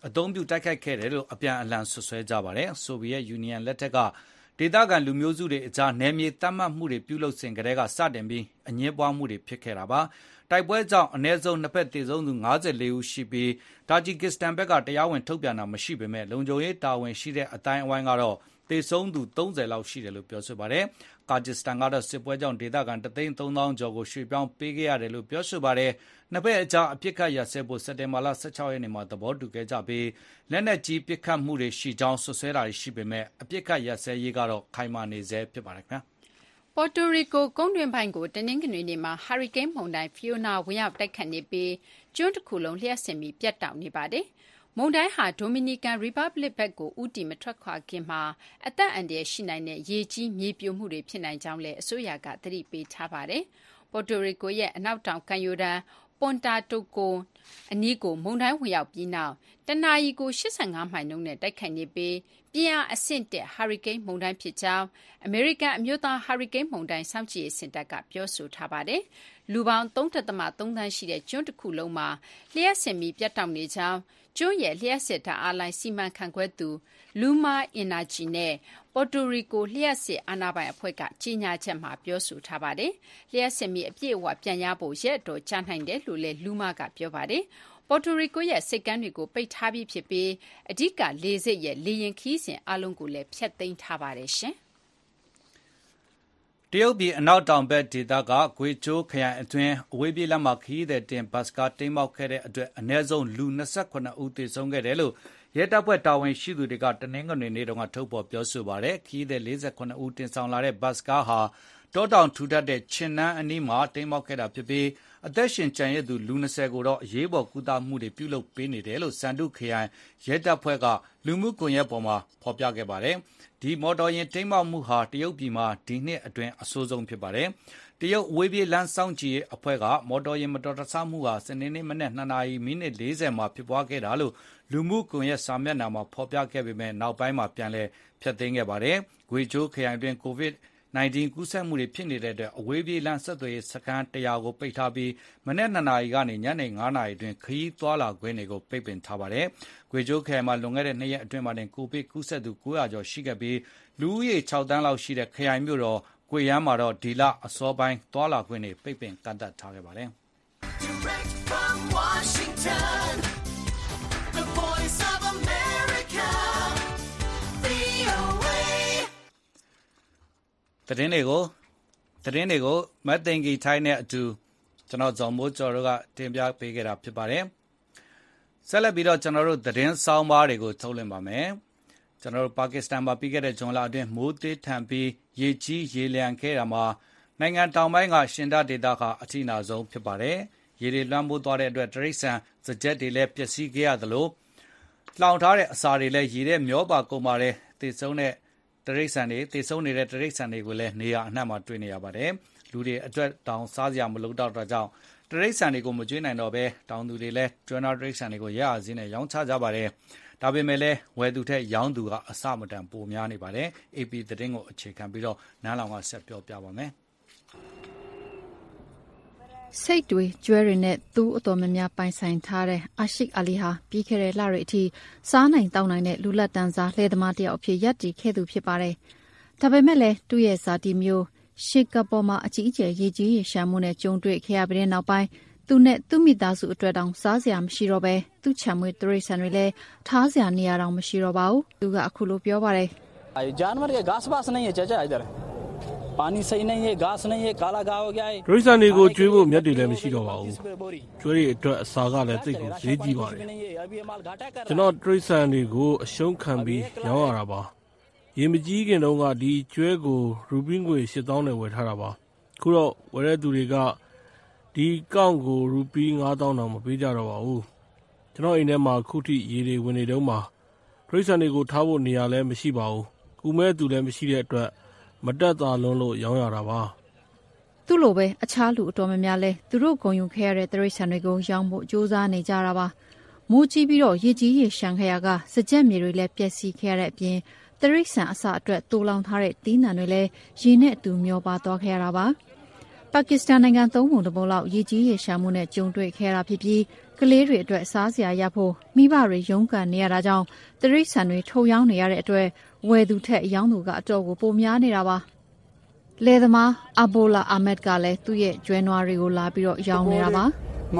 အသုံးပြုတိုက်ခိုက်ခဲ့တယ်လို့အပြန်အလှန်ဆွဆွဲကြပါတယ်။ဆိုဗီယက်ယူနီယံလက်ထက်ကဒေသခံလူမျိုးစုတွေအကြားနယ်မြေသတ်မှတ်မှုတွေပြုလုပ်စဉ်ကတည်းကစတင်ပြီးအငြင်းပွားမှုတွေဖြစ်ခဲ့တာပါ။တိုက်ပွဲကြောင့်အနည်းဆုံးနှစ်ဖက်သေဆုံးသူ54ဦးရှိပြီးတာဂျီကစ္စတန်ဘက်ကတရားဝင်ထုတ်ပြန်တာမရှိပေမဲ့လုံခြုံရေးတာဝန်ရှိတဲ့အတိုင်းအဝိုင်းကတော့သေဆုံးသူ30လောက်ရှိတယ်လို့ပြောဆိုပါတယ်။ကာဂျစ္စတန်ကတော့စစ်ပွဲကြောင့်ဒေသခံ330,000ကျော်ကိုရွှေ့ပြောင်းပေးခဲ့ရတယ်လို့ပြောဆိုပါတယ်။နှစ်ဖက်အကြားအပစ်အခတ်ရပ်စဲဖို့စက်တင်ဘာလ16ရက်နေ့မှာသဘောတူခဲ့ကြပြီးလက်နက်ကြီးပစ်ခတ်မှုတွေရှိကြောင်းဆွဆွဲတာရှိပေမဲ့အပစ်အခတ်ရပ်စဲရေးကတော့ခိုင်မာနေဆဲဖြစ်ပါတယ်ခင်ဗျာ။ ပေါ်တိုရီကိုကုန်းတွင်းပိုင်းကိုတနင်္ဂနွေနေ့မှာဟာရီကိန်းမုန်တိုင်းဖီယိုနာဝင်ရောက်တိုက်ခတ်နေပြီးကျွန်းတစ်ခုလုံးလျှက်စစ်ပြီးပြတ်တောက်နေပါတယ်။မုန်တိုင်းဟာဒိုမီနီကန်ရီပတ်ဘလစ်ဘက်ကိုဦးတည်မထွက်ခွာခင်မှာအသက်အန္တရာယ်ရှိနိုင်တဲ့ရေကြီးမြေပြိုမှုတွေဖြစ်နိုင်ကြောင်းလည်းအစိုးရကသတိပေးထားပါတယ်။ပေါ်တိုရီကိုရဲ့အနောက်တောင်ကမ်းရိုးတန်းပွန်တာတိုကိုအနီးကိုမုန်တိုင်းဝင်ရောက်ပြီးနောက်တနအီကို85မိုင်နှုန်းနဲ့တိုက်ခိုက်နေပြီးပြင်းအားအဆင့်တက်ဟာရီကိန်းမုန်တိုင်းဖြစ်ကြောင်းအမေရိကန်အမျိုးသားဟာရီကိန်းမုန်တိုင်းစောင့်ကြည့်ရေးစင်တာကပြောဆိုထားပါတယ်။လူပေါင်း 3.3 သန်းရှိတဲ့ကျွန်းတစ်ခုလုံးမှာလျှက်စစ်ပြီးပြတ်တောက်နေကြောင်းကျွန်းရဲ့လျှက်စစ်ဓာတ်အားလိုင်းစီမံခန့်ခွဲသူလူမာအင်နာဂျီနဲ့ပေါ်တိုရီကိုလျှက်စစ်အာဏာပိုင်အဖွဲ့ကကြီးညာချက်မှာပြောဆိုထားပါတယ်။လျှက်စစ်ပြီးအပြည့်အဝပြန်ရဖို့ရက်တော်ကြာနိုင်တယ်လို့လည်းလူမာကပြောပါတယ်။ပေါ်တိုရီကိုရဲ့စိတ်ကမ်းတွေကိုပိတ်ထားပြီးဖြစ်ပြီးအဓိကလေဆိပ်ရဲ့လေယာဉ်ခီးစဉ်အလုံးကိုလည်းဖျက်သိမ်းထားပါတယ်ရှင်။တရုတ်ပြည်အနောက်တောင်ဘက်ဒေသကဂွေချိုးခရိုင်အတွင်းအဝေးပြေးလမ်းမှာခရီးသည်တင်ဘတ်ကားတိမ်းမှောက်ခဲ့တဲ့အတွက်အနည်းဆုံးလူ28ဦးသေဆုံးခဲ့တယ်လို့ရဲတပ်ဖွဲ့တာဝန်ရှိသူတွေကတနင်္ဂနွေနေ့တုန်းကထုတ်ဖော်ပြောဆိုပါတယ်။ခရီးသည်48ဦးတင်ဆောင်လာတဲ့ဘတ်ကားဟာတောတောင်ထူထပ်တဲ့ချင်နန်းအနီးမှာတိမ်းမှောက်ခဲ့တာဖြစ်ပြီးအသက်ရှင်ကျန်ရစ်သူလူ20ကိုတော့အရေးပေါ်ကုသမှုတွေပြုလုပ်ပေးနေတယ်လို့စန္ဒုခရိုင်ရဲတပ်ဖွဲ့ကလူမှုကွန်ရက်ပေါ်မှာဖော်ပြခဲ့ပါတယ်။ဒီမော်တော်ယာဉ်တိမ်းမှောက်မှုဟာတရုတ်ပြည်မှာဒီနှစ်အတွင်းအဆိုးဆုံးဖြစ်ပါတယ်။တရုတ်အဝေးပြေးလမ်းစောင့်ကြည့်ရေးအဖွဲ့ကမော်တော်ယာဉ်မတော်တဆမှုဟာစနေနေ့မနက်2နာရီမိနစ်40မှာဖြစ်ပွားခဲ့တာလို့လူမှုကွန်ရက်စာမျက်နှာမှာဖော်ပြခဲ့ပေမဲ့နောက်ပိုင်းမှာပြန်လည်ဖျက်သိမ်းခဲ့ပါတယ်။ဂွေချိုးခရိုင်တွင်ကိုဗစ်-19 ကူးစက်မှုတွေဖြစ်နေတဲ့အတွက်အဝေးပြေးလမ်းဆက်သွယ်ရေးစခန်း100ကိုပိတ်ထားပြီးမနက်2နာရီကနေညနေ9နာရီအတွင်းခရီးသွားလာခွင့်တွေကိုပိတ်ပင်ထားပါတယ်။ဂွေချိုးခရိုင်မှာလွန်ခဲ့တဲ့2ရက်အတွင်းမှာတင်ကိုဗစ်ကူးစက်သူ900ကျော်ရှိခဲ့ပြီးလူဦးရေ6တန်းလောက်ရှိတဲ့ခရိုင်မြို့တော်ဂွေယမ်းမှာတော့ဒီလအစောပိုင်းသွားလာခွင့်တွေပိတ်ပင်ကန့်သတ်ထားခဲ့ပါတယ်။ Direct from Washington, the voice of America, VOA သတင်းတွေကိုမတ်သိင်္ဂီထိုင်းနဲ့အတူကျွန်တော်ဇော်မိုးကျော်တို့ကတင်ပြပေးခဲ့တာဖြစ်ပါတယ်။ဆက်လက်ပြီးတော့ကျွန်တော်တို့သတင်းဆောင်းပါးတွေကိုထုတ်လွှင့်ပါမယ်။ကျွန်တော်တို့ပါကစ္စတန်မှာပြီးခဲ့တဲ့ဇွန်လအတွင်းမိုးသေးထန်ပြီးရေကြီးရေလျံခဲ့တာမှာနိုင်ငံတောင်ပိုင်းကရှင်ဒဒေသကအထိနာဆုံးဖြစ်ပါတယ်။ရေတွေလွှမ်းမိုးသွားတဲ့အတွက်တရိတ်ဆန်စကြက်တွေလည်းပျက်စီးခဲ့ရသလိုလှောင်ထားတဲ့အစာတွေလည်းရေထဲမျောပါကုန်ပါတယ်။သေဆုံးနေတဲ့တရိတ်ဆန်တွေကိုလည်းနေရာအနှံ့မှာတွေ့နေရပါတယ်။လူတွေအတွက်တောင်စားစရာမလိုတော့တာကြောင့်တရိတ်ဆန်တွေကိုမကျွေးနိုင်တော့ဘဲတောင်သူတွေလည်းကျွမ်းတော်တရိတ်ဆန်တွေကိုရရစင်းနဲ့ရောင်းချကြပါတယ်။ဒါပေမဲ့လည်းဝယ်သူထက်ရောင်းသူကအဆမတန်ပိုများနေပါတယ်။ AP သတင်းကိုအခြေခံပြီးတော့နန်းလောင်ကဆက်ပြောပြပါမယ်။စိတ်တွေကျွဲတွေနဲ့သူ့အတော်များများပိုင်ဆိုင်ထားတဲ့အာရှိအာလီဟာပြီးခဲ့တဲ့လတွေအထိစားနိုင်တောင်းနိုင်တဲ့လူလက်တန်းစားလှည့်သမားတယောက်အဖြစ်ရပ်တည်ခဲ့သူဖြစ်ပါတယ်။ဒါပေမဲ့လည်းသူ့ရဲ့ဇာတိမျိုးရှစ်ကပေါ်မှာအကြီးအကျယ်ရေကြီးရေရှမ်းမှုနဲ့ကြုံတွေ့ခဲ့ရပြီးတဲ့နောက်ပိုင်းသူနဲ့သူ့မိသားစုအတွက်တောင်စားစရာမရှိတော့ပဲသူ့ချံမွေးတရိတ်ဆန်တွေလည်းထားစရာနေရာတောင်မရှိတော့ပါဘူး။သူကအခုလိုပြောပါတယ်။ जानवर के घास पास नहीं है चाचा इधर पानी सही नहीं है घास नहीं है काला घाव हो गया है ဒရိတ်ဆန်တွေကိုကျွေးဖို့မြက်တွေလည်းမရှိတော့ပါဘူးကျွေးတွေအတွက်အစာကလည်းသိပ်ကိုဈေးကြီးပါတယ်ကျွန်တော်ဒရိတ်ဆန်တွေကိုအရှုံးခံပြီးရောင်းရတာပါရေမကြီးခင်တုန်းကဒီကျွဲကိုရူပီးငွေ8000နဲ့ဝယ်ထားတာပါခုတော့ဝယ်တဲ့သူတွေကဒီကောင့်ကိုရူပီး9000တောင်မပေးကြတော့ပါဘူးကျွန်တော်အိမ်ထဲမှာခုထိရေတွေဝင်နေတုန်းမှာဒရိတ်ဆန်တွေကိုထားဖို့နေရာလည်းမရှိပါဘူးကူမဲသူလည်းမရှိတဲ့အတွက်မတက်တာလွန်းလို့ရောင်းရတာပါသူ့လိုပဲအခြားလူအတော်များများလဲသူတို့ဂုံယူခဲ့ရတဲ့တရိတ်ဆန်တွေကိုရောင်းဖို့ကြိုးစားနေကြတာပါမိုးကြီးပြီးတော့ရေကြီးရေရှမ်းခရကစကြက်မြေတွေလည်းပျက်စီးခဲ့ရတဲ့အပြင်တရိတ်ဆန်အစာအတွက်တူလောင်ထားတဲ့တီးနှံတွေလည်းရေနဲ့အတူမျောပါသွားခဲ့ရတာပါပါကစ္စတန်နိုင်ငံ3 ပုံ 1 ပုံလောက်ရေကြီးရေရှာမှုနဲ့ကြုံတွေ့ခဲ့ရတာဖြစ်ပြီးကလေးတွေအတွက်စားစရာရဖို့မိဘတွေရုန်းကန်နေရတာကြောင့်တရိတ်ဆန်တွေထုတ်ရောင်းနေရတဲ့အတွက်ဝယ်သူထက်ရောင်းသူကအတော်ကိုပိုများနေတာပါလယ်သမားအဘိုလာအာမက်ကလည်းသူ့ရဲ့ကျွဲနွားတွေကိုလာပြီးတော့ရောင်းနေတာပါ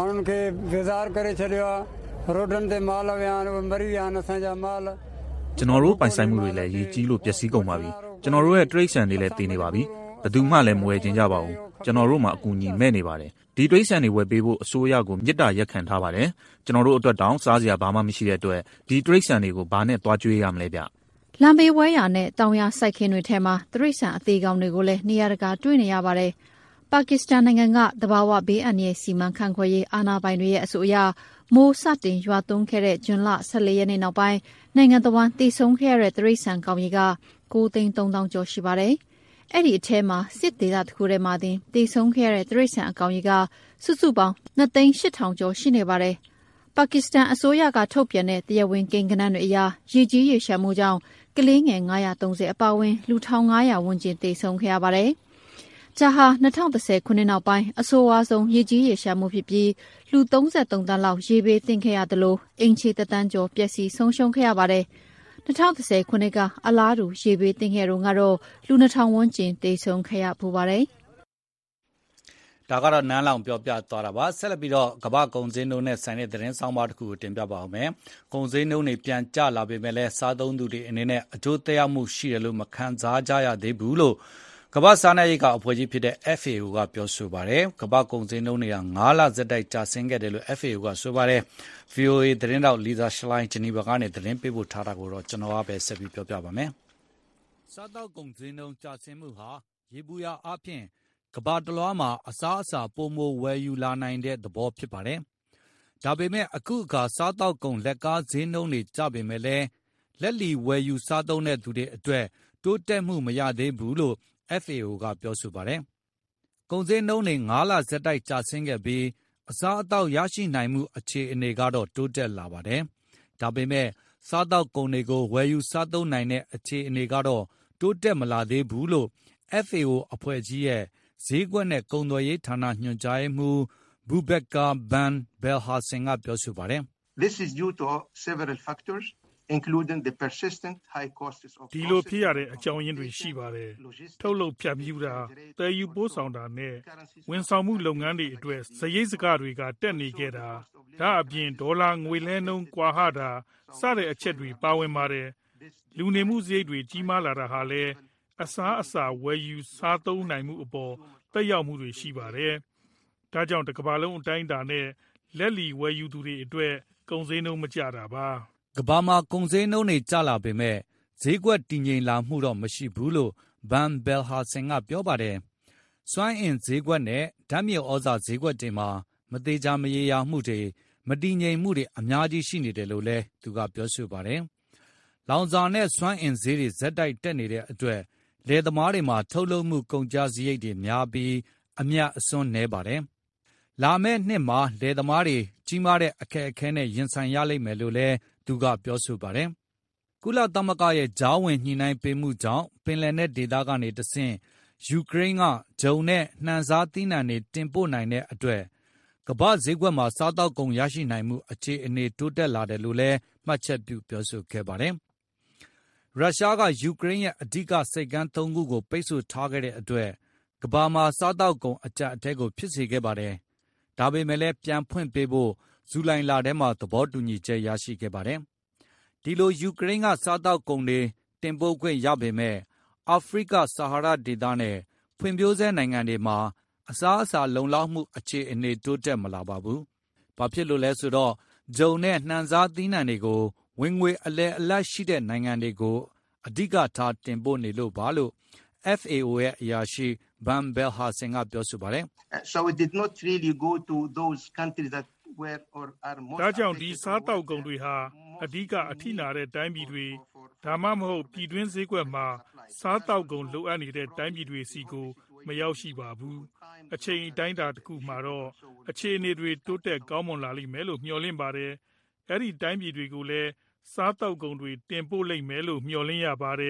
ကျွန်တော်တို့ပိုင်ဆိုင်မှုတွေလည်းရေကြီးလို့ပျက်စီးကုန်ပါပြီကျွန်တော်တို့ရဲ့တရိတ်ဆန်တွေလည်းတည်နေပါပြီဘယ်သူမှလည်းမဝယ်ခြင်းကြပါဘူးကျွန်တော်တို့မှာအကူအညီမဲ့နေပါတယ်ဒီတရိတ်ဆန်တွေဝယ်ပေးဖို့အစိုးရကိုမြစ်တာရက်ခံထားပါတယ်ကျွန်တော်တို့အတွက်တောင်စားစရာဘာမှမရှိတဲ့အတွက်ဒီတရိတ်ဆန်တွေကိုဘာနဲ့သွားကြွေးရမလဲဗျလမ်းဘေးဝဲရနဲ့တောင်ရစိုက်ခင်းတွေထဲမှာတရိတ်ဆန်အသေးကောင်တွေကိုလည်းနေရာတကာတွေ့နေရပါတယ်ပါကစ္စတန်နိုင်ငံကသဘာဝဘေးအန္တရာယ်စီမံခန့်ခွဲရေးအာဏာပိုင်တွေရဲ့အဆိုအရမိုးစတင်ရွာသွန်းခဲ့တဲ့ဇွန်လ14ရက်နေ့နောက်ပိုင်းနိုင်ငံတော်ဝန်တည်ဆုံခဲ့ရတဲ့တရိတ်ဆန်ကောင်ရေက9,300,000 ကျော်ရှိပါတယ်။အဲ့ဒီအထဲမှာစစ်ဒေသတစ်ခုထဲမှာတင်တည်ဆုံခဲ့ရတဲ့တရိတ်ဆန်အကောင်ရေကစုစုပေါင်း2,800,000 ကျော်ရှိနေပါတယ်။ပါကစ္စတန်အစိုးရကထုတ်ပြန်တဲ့တရားဝင်ကိန်းဂဏန်းတွေအရရေကြီးရေရှမ်းမှုကြောင့်ကလေးငယ်930အပါအဝင်လူ1,500ဝန်းကျင်တည်ဆုံခဲ့ရပါတယ်။ဂျာဟာ2010ခုနှစ်နောက်ပိုင်းအဆိုးဝါးဆုံးရေကြီးရေရှားမှုဖြစ်ပြီးလူ33တန်းလောက်ရေဘေးသင့်ခဲ့ရတယ်လို့အင်ချီတသန်းကျော်ပျက်စီးဆုံးရှုံးခဲ့ရပါတယ်။2010ခုနှစ်ကအလားတူရေဘေးသင့်ခဲ့တော့ကတော့လူ2000ဝန်းကျင်တေဆုံးခဲ့ရပူပါတယ်။ဒါကတော့နန်းလောင်ပြောပြသွားတာပါဆက်လက်ပြီးတော့ကမ္ဘာကုန်စည်နှုန်းနဲ့ဆိုင်တဲ့သတင်းဆောင်ပါတစ်ခုကိုတင်ပြပါအောင်မယ်။ကုန်စည်နှုန်းတွေပြန်ကျလာပေမဲ့လည်းစားသုံးသူတွေအနေနဲ့အကျိုးသက်ရောက်မှုရှိတယ်လို့မခံစားကြရသေးဘူးလို့ကမ္ဘာစားနပ်ရိက္ခာအဖွဲ့ကြီးဖြစ်တဲ့ FAO ကပြောဆိုပါတယ်။ကမ္ဘာကုန်စည်နှုန်းတွေက9လဆက်တိုက်ကျဆင်းခဲ့တယ်လို့ FAO ကဆိုပါတယ်။ VOA သတင်းတောက်လီဇာရှလိုင်းဂျနီဗာကနေသတင်းပေးပို့ထားတာကိုတော့ကျွန်တော်ကပဲဆက်ပြီးပြောပြပါမယ်။စားတောက်ကုန်စည်နှုန်းကျဆင်းမှုဟာရေဘူးရအပြင်ကမ္ဘာတလွှားမှာအစားအစာပိုမိုဝယ်ယူလာနိုင်တဲ့သဘောဖြစ်ပါတယ်။ဒါပေမဲ့အခုအခါစားတောက်ကုန်လက်ကားဈေးနှုန်းတွေကျပေမဲ့လည်းလက်လီဝယ်ယူစားသုံးတဲ့သူတွေအတွက်တိုးတက်မှုမရသေးဘူးလို့FAO ကပြောဆိုပါတယ်။ကုန်စည်နှုန်းတွေ9လဆက်တိုက်ကျဆင်းခဲ့ပြီးအစားအသောက်ရရှိနိုင်မှုအခြေအနေကတော့တိုးတက်လာပါတယ်။ဒါပေမဲ့စားသောက်ကုန်တွေကိုဝယ်ယူစားသုံးနိုင်တဲ့အခြေအနေကတော့တိုးတက်မလာသေးဘူးလို့ FAO အဖွဲ့ကြီးရဲ့ဈေးကွက်နဲ့ကုန်သွယ်ရေးဌာနညွှန်ကြားရေးမှူး Boubacar Ben Belhassan ကပြောဆိုပါတယ်။ This is due to several factors including the persistent high costs of ဒီလိုဖြစ်ရတဲ့အကြောင်းရင်းတွေရှိပါတယ်ထုတ်လုပ်ဖြန့်ဖြူးတာတည်ယူပို့ဆောင်တာနဲ့ဝန်ဆောင်မှုလုပ်ငန်းတွေအတွက်စရိတ်စကတွေကတက်နေခဲ့တာဒါအပြင်ဒေါ်လာငွေလဲနှုန်းကွာဟတာစတဲ့အချက်တွေပါဝင်ပါတယ်လူနေမှုစရိတ်တွေကြီးမားလာတာဟာလည်းအစားအစာဝယ်ယူစားသုံးနိုင်မှုအပေါ်သက်ရောက်မှုတွေရှိပါတယ်ဒါကြောင့်တစ်ကမ္ဘာလုံးအတိုင်းအတာနဲ့လက်လီဝယ်ယူသူတွေအတွက်ကုန်စည်နှုန်းမကျတာပါကမ္ဘာမှာကုန်စည်နှုန်းတွေကျလာပေမဲ့ဈေးကွက်တည်ငြိမ်လာမှုတော့မရှိဘူးလို့ Van Belhassan ကပြောပါတယ်။စွမ်းအင်ဈေးကွက်နဲ့ဓာတ်မြေဩဇာဈေးကွက်တွေမှာမသေးချာမရေရာမှုတွေမတည်ငြိမ်မှုတွေအများကြီးရှိနေတယ်လို့လည်းသူကပြောဆိုပါတယ်။လောင်စာနဲ့စွမ်းအင်ဈေးတွေဇက်တိုက်တက်နေတဲ့အတွက်လယ်သမားတွေမှာထုတ်လုပ်မှုကုန်ကျစရိတ်တွေများပြီးအမြတ်အစွန်းနည်းပါတယ်။လာမယ့်နှစ်မှာလယ်သမားတွေကြီးမားတဲ့အခက်အခဲနဲ့ရင်ဆိုင်ရလိမ့်မယ်လို့လည်းသူကပြောဆိုပါတယ်။ကုလသမဂ္ဂရဲ့ကြားဝင်ညှိနှိုင်းပေးမှုကြောင့်ပင်လယ်နက်ဒေသကနေတဆင့်ယူကရိန်းကဂျုံနဲ့နှံစားသီးနှံတွေတင်ပို့နိုင်တဲ့အတွက်ကမ္ဘာဈေးကွက်မှာစားတောက်ကုန်ရရှိနိုင်မှုအခြေအနေတိုးတက်လာတယ်လို့လည်းမှတ်ချက်ပြုပြောဆိုခဲ့ပါတယ်။ရုရှားကယူကရိန်းရဲ့အဓိကစိတ်ကမ်း3ခုကိုပိတ်ဆို့ထားခဲ့တဲ့အတွက်ကမ္ဘာမှာစားတောက်ကုန်အကျပ်အတည်းကိုဖြစ်စေခဲ့ပါတယ်။ဒါပေမဲ့လည်းပြန်ဖွင့်ပေးဖို့ဇူလိုင်လထဲမှာသဘောတူညီချက်ရရှိခဲ့ပါတယ်။ဒီလိုယူကရိန်းကစားတောက်ကုန်တွေတင်ပို့ခွင့်ရပေမဲ့အာဖရိကဆာဟာရဒေသနဲ့ဖွံ့ဖြိုးဆဲနိုင်ငံတွေမှာအစားအစာလုံလောက်မှုအခြေအနေတိုးတက်မလာပါဘူး။ဘာဖြစ်လို့လဲဆိုတော့ဂျုံနဲ့နှံစားသီးနှံတွေကိုဝင်ငွေအလယ်အလတ်ရှိတဲ့နိုင်ငံတွေကိုအဓိကထားတင်ပို့နေလို့ပါလို့ FAO ရဲ့အရာရှိ Van Belhassan ကပြောဆိုပါတယ်။ So it did not really go to those countries that ဒါကြောင့်ဒီစားတောက်ကုန်တွေဟာအဓိကအထိနာတဲ့တိုင်းပြည်တွေဒါမှမဟုတ်ပြည်တွင်းဈေးကွက်မှာစားတောက်ကုန်လိုအပ်နေတဲ့တိုင်းပြည်တွေစီကိုမရောက်ရှိပါဘူးအချိန်တိုင်းတာတစ်ခုမှာတော့အခြေအနေတွေတိုးတက်ကောင်းမွန်လာလိမ့်မယ်လို့မျှော်လင့်ပါတယ်အဲ့ဒီတိုင်းပြည်တွေကိုလည်းစားတောက်ကုန်တွေတင်ပို့လိမ့်မယ်လို့မျှော်လင့်ရပါတယ်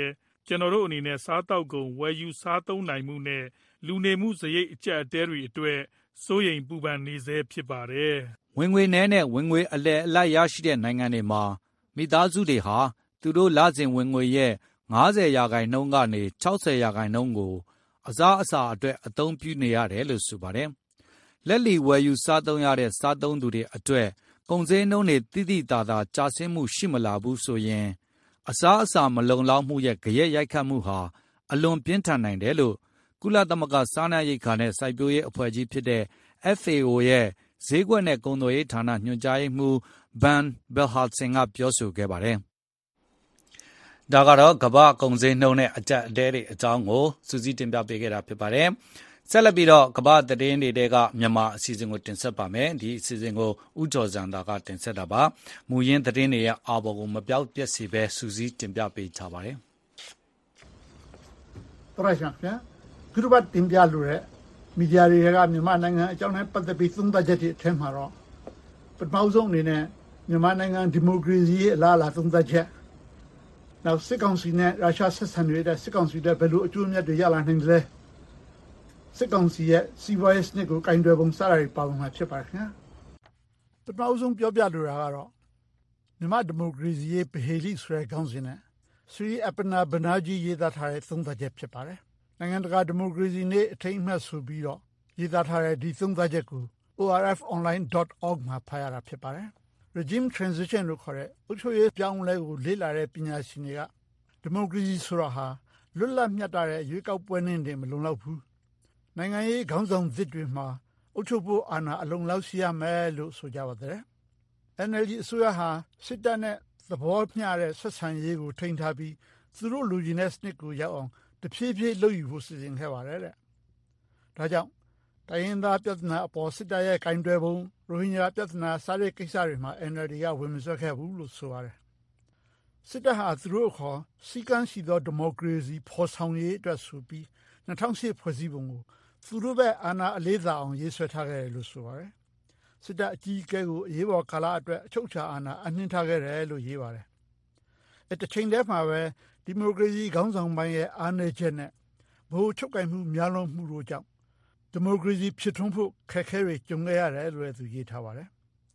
ကျွန်တော်တို့အနေနဲ့စားတောက်ကုန်ဝယ်ယူစားသုံးနိုင်မှုနဲ့လူနေမှုစရိတ်အကျပ်အတည်းတွေအတွက်စိုးရိမ်ပူပန်နေဆဲဖြစ်ပါတယ်။ဝင်ငွေနည်းနဲ့ဝင်ငွေအလယ်အလတ်ရရှိတဲ့နိုင်ငံတွေမှာမိသားစုတွေဟာသူတို့လစဉ်ဝင်ငွေရဲ့50%ကနေ60%ကိုအစားအစာအတွက်အသုံးပြုနေရတယ်လို့ဆိုပါတယ်။လက်လီဝယ်ယူစားသုံးရတဲ့စားသုံးသူတွေအတွက်ကုန်စည်နှုန်းတွေတိတိတသာကျဆင်းမှုရှိမလာဘူးဆိုရင်အစားအစာမလုံလောက်မှုရဲ့ကြရက်ရိုက်ခတ်မှုဟာအလွန်ပြင်းထန်နိုင်တယ်လို့ကုလသမဂ္ဂစားနပ်ရိက္ခာနဲ့စိုက်ပျိုးရေးအဖွဲ့ကြီးဖြစ်တဲ့ FAO ရဲ့ဈေးကွက်နဲ့ကုန်သွယ်ရေးဌာနညွှန်ကြားရေးမှူး Ben Belhadson ကပြောဆိုခဲ့ပါတယ်။ဒါကတော့ကမ္ဘာကုန်စည်နှုန်းနဲ့အကျပ်အတည်းတွေအကြောင်းကိုစူးစီးတင်ပြပေးခဲ့တာဖြစ်ပါတယ်။ဆက်လက်ပြီးတော့ကမ္ဘာသတင်းတွေကမြန်မာအစီအစဉ်ကိုတင်ဆက်ပါမယ်။ဒီအစီအစဉ်ကိုဦးကျော်စံသာကတင်ဆက်တာပါ။မူရင်းသတင်းတွေရဲ့အာဘော်ကိုမပြောက်ပြက်စီပဲစူးစီးတင်ပြပေးထားပါတယ်။တရရှန်ဗျာခုတစ်ပတ်တင်ပြလို့ရမီဒီယာတွေကမြန်မာနိုင်ငံအကြောင်းနဲ့ပတ်သက်ပြီးသုံးသပ်ချက်တွေအထက်မှာတော့ပထမဆုံးအနေနဲ့မြန်မာနိုင်ငံဒီမိုကရေစီရဲ့အလားအလာသုံးသပ်ချက်နောက်စစ်ကောင်စီနဲ့ရုရှားဆက်ဆံနေတဲ့စစ်ကောင်စီတဲ့ဘယ်လိုအကျိုးအမြတ်တွေရလာနိုင်သလဲစစ်ကောင်စီရဲ့စီးပွားရေးစနစ်ကိုကင်တွယ်ပုံစတာတွေပါဝင်မှာဖြစ်ပါတယ်ခင်ဗျာပထမဆုံးပြောပြလိုတာကတော့မြန်မာဒီမိုကရေစီရဲ့ဗဟေလိဆိုတဲ့ခေါင်းစဉ်နဲ့ဆွေအပနာဘနာကြီးရေးသားထားတဲ့သုံးသပ်ချက်ဖြစ်ပါတယ်နိုင်ငံတကာဒီမိုကရေစီနေ့အထိမ်းအမှတ်ဆိုပြီးတော့ရေးသားထားတဲ့ဒီသုံးသပ်ချက်ကို orfonline.org မှာဖတ်ရတာဖြစ်ပါတယ် regime transition လို့ခေါ်တဲ့အုပ်ချုပ်ရေးပြောင်းလဲကိုလေ့လာတဲ့ပညာရှင်တွေကဒီမိုကရေစီဆိုတာဟာလွတ်လပ်မြတ်တဲ့ရွေးကောက်ပွဲနဲ့တည်းမလုံလောက်ဘူးနိုင်ငံရေးခေါင်းဆောင်သစ်တွေမှာအုပ်ချုပ်ဖို့အာဏာအလုံလောက်ရှိရမယ်လို့ဆိုကြပါတယ် NLD အစိုးရဟာစစ်တပ်နဲ့သဘောမျှတဲ့ဆက်ဆံရေးကိုထိန်းထားပြီးသူတို့လူကြီးတဲ့စနစ်ကိုရောက်အောင်တဖြည်းဖြည်းလုပ်ယူဖို့စီစဉ်ခဲ့ပါတယ်တဲ့ဒါကြောင့်တိုင်းရင်းသားပြဿနာအပေါ်စစ်တပ်ရဲ့ကင်တွယ်ပုံရိုဟင်ဂျာပြဿနာစတဲ့ကိစ္စတွေမှာ NLD ကဝင်မစွက်ခဲ့ဘူးလို့ဆိုပါတယ်စစ်တပ်ဟာသူတို့အခေါ်စီကန်းရှိသောဒီမိုကရေစီဖော်ဆောင်ရေးအတွက်ဆိုပြီး2008ဖွဲ့စည်းပုံကိုသူတို့ပဲအာဏာအလေးသာအောင်ရေးဆွဲထားခဲ့တယ်လို့ဆိုပါတယ်စစ်တပ်အကြီးအကဲကိုအရေးပေါ်ကာလအတွက်အချုပ်အခြာအာဏာအနှင်းထားခဲ့တယ်လို့ရေးပါတယ်တချိန်တည်းမှာပဲဒီမိုကရေစီခေါင်းဆောင်ပိုင်းရဲ့အားနည်းချက်နဲ့ဘိုးချုပ်ကင်မှုများလွန်မှုတို့ကြောင့်ဒီမိုကရေစီဖြစ်ထွန်းဖို့ခက်ခဲတွေကြုံခဲ့ရတယ်လို့သူရေးထားပါတယ်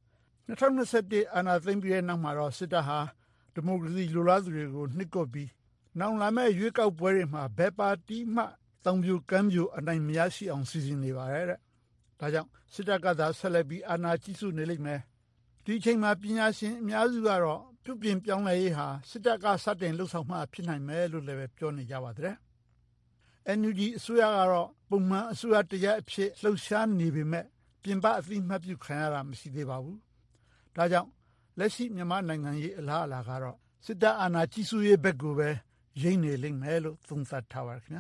2021အာဏာသိမ်းပြီးတဲ့နောက်မှာတော့စစ်တပ်ဟာဒီမိုကရေစီလိုလားသူတွေကိုနှိပ်ကွပ်ပြီးနောက်လာမယ့်ရွေးကောက်ပွဲတွေမှာဘယ်ပါတီမှတောင်ပြိုကမ်းပြိုအနိုင်မရရှိအောင်စီစဉ်နေပါတယ်တဲ့ဒါကြောင့်စစ်တပ်ကသာဆက်လက်ပြီးအာဏာကြီးစုနေလိမ့်မယ်ဒီအချိန်မှာပညာရှင်အများစုကတော့ပြုပြင်ပြောင်းလဲရေးဟာစစ်တပ်ကစတင်လှုပ်ဆောင်မှဖြစ်နိုင်မယ်လို့လည်းပြောနေကြပါတယ်NUG အစိုးရကတော့ပုံမှန်အစိုးရတရက်အဖြစ်လှုပ်ရှားနေပေမဲ့ပြင်ပအသိမှတ်ပြုခံရတာမရှိသေးပါဘူးဒါကြောင့်လက်ရှိမြန်မာနိုင်ငံရေးအလားအလာကတော့စစ်တပ်အာဏာကြီးစုရေးဘက်ကိုပဲရင်းနေလိမ့်မယ်လို့သုံးသပ်ထားပါခင်ဗျာ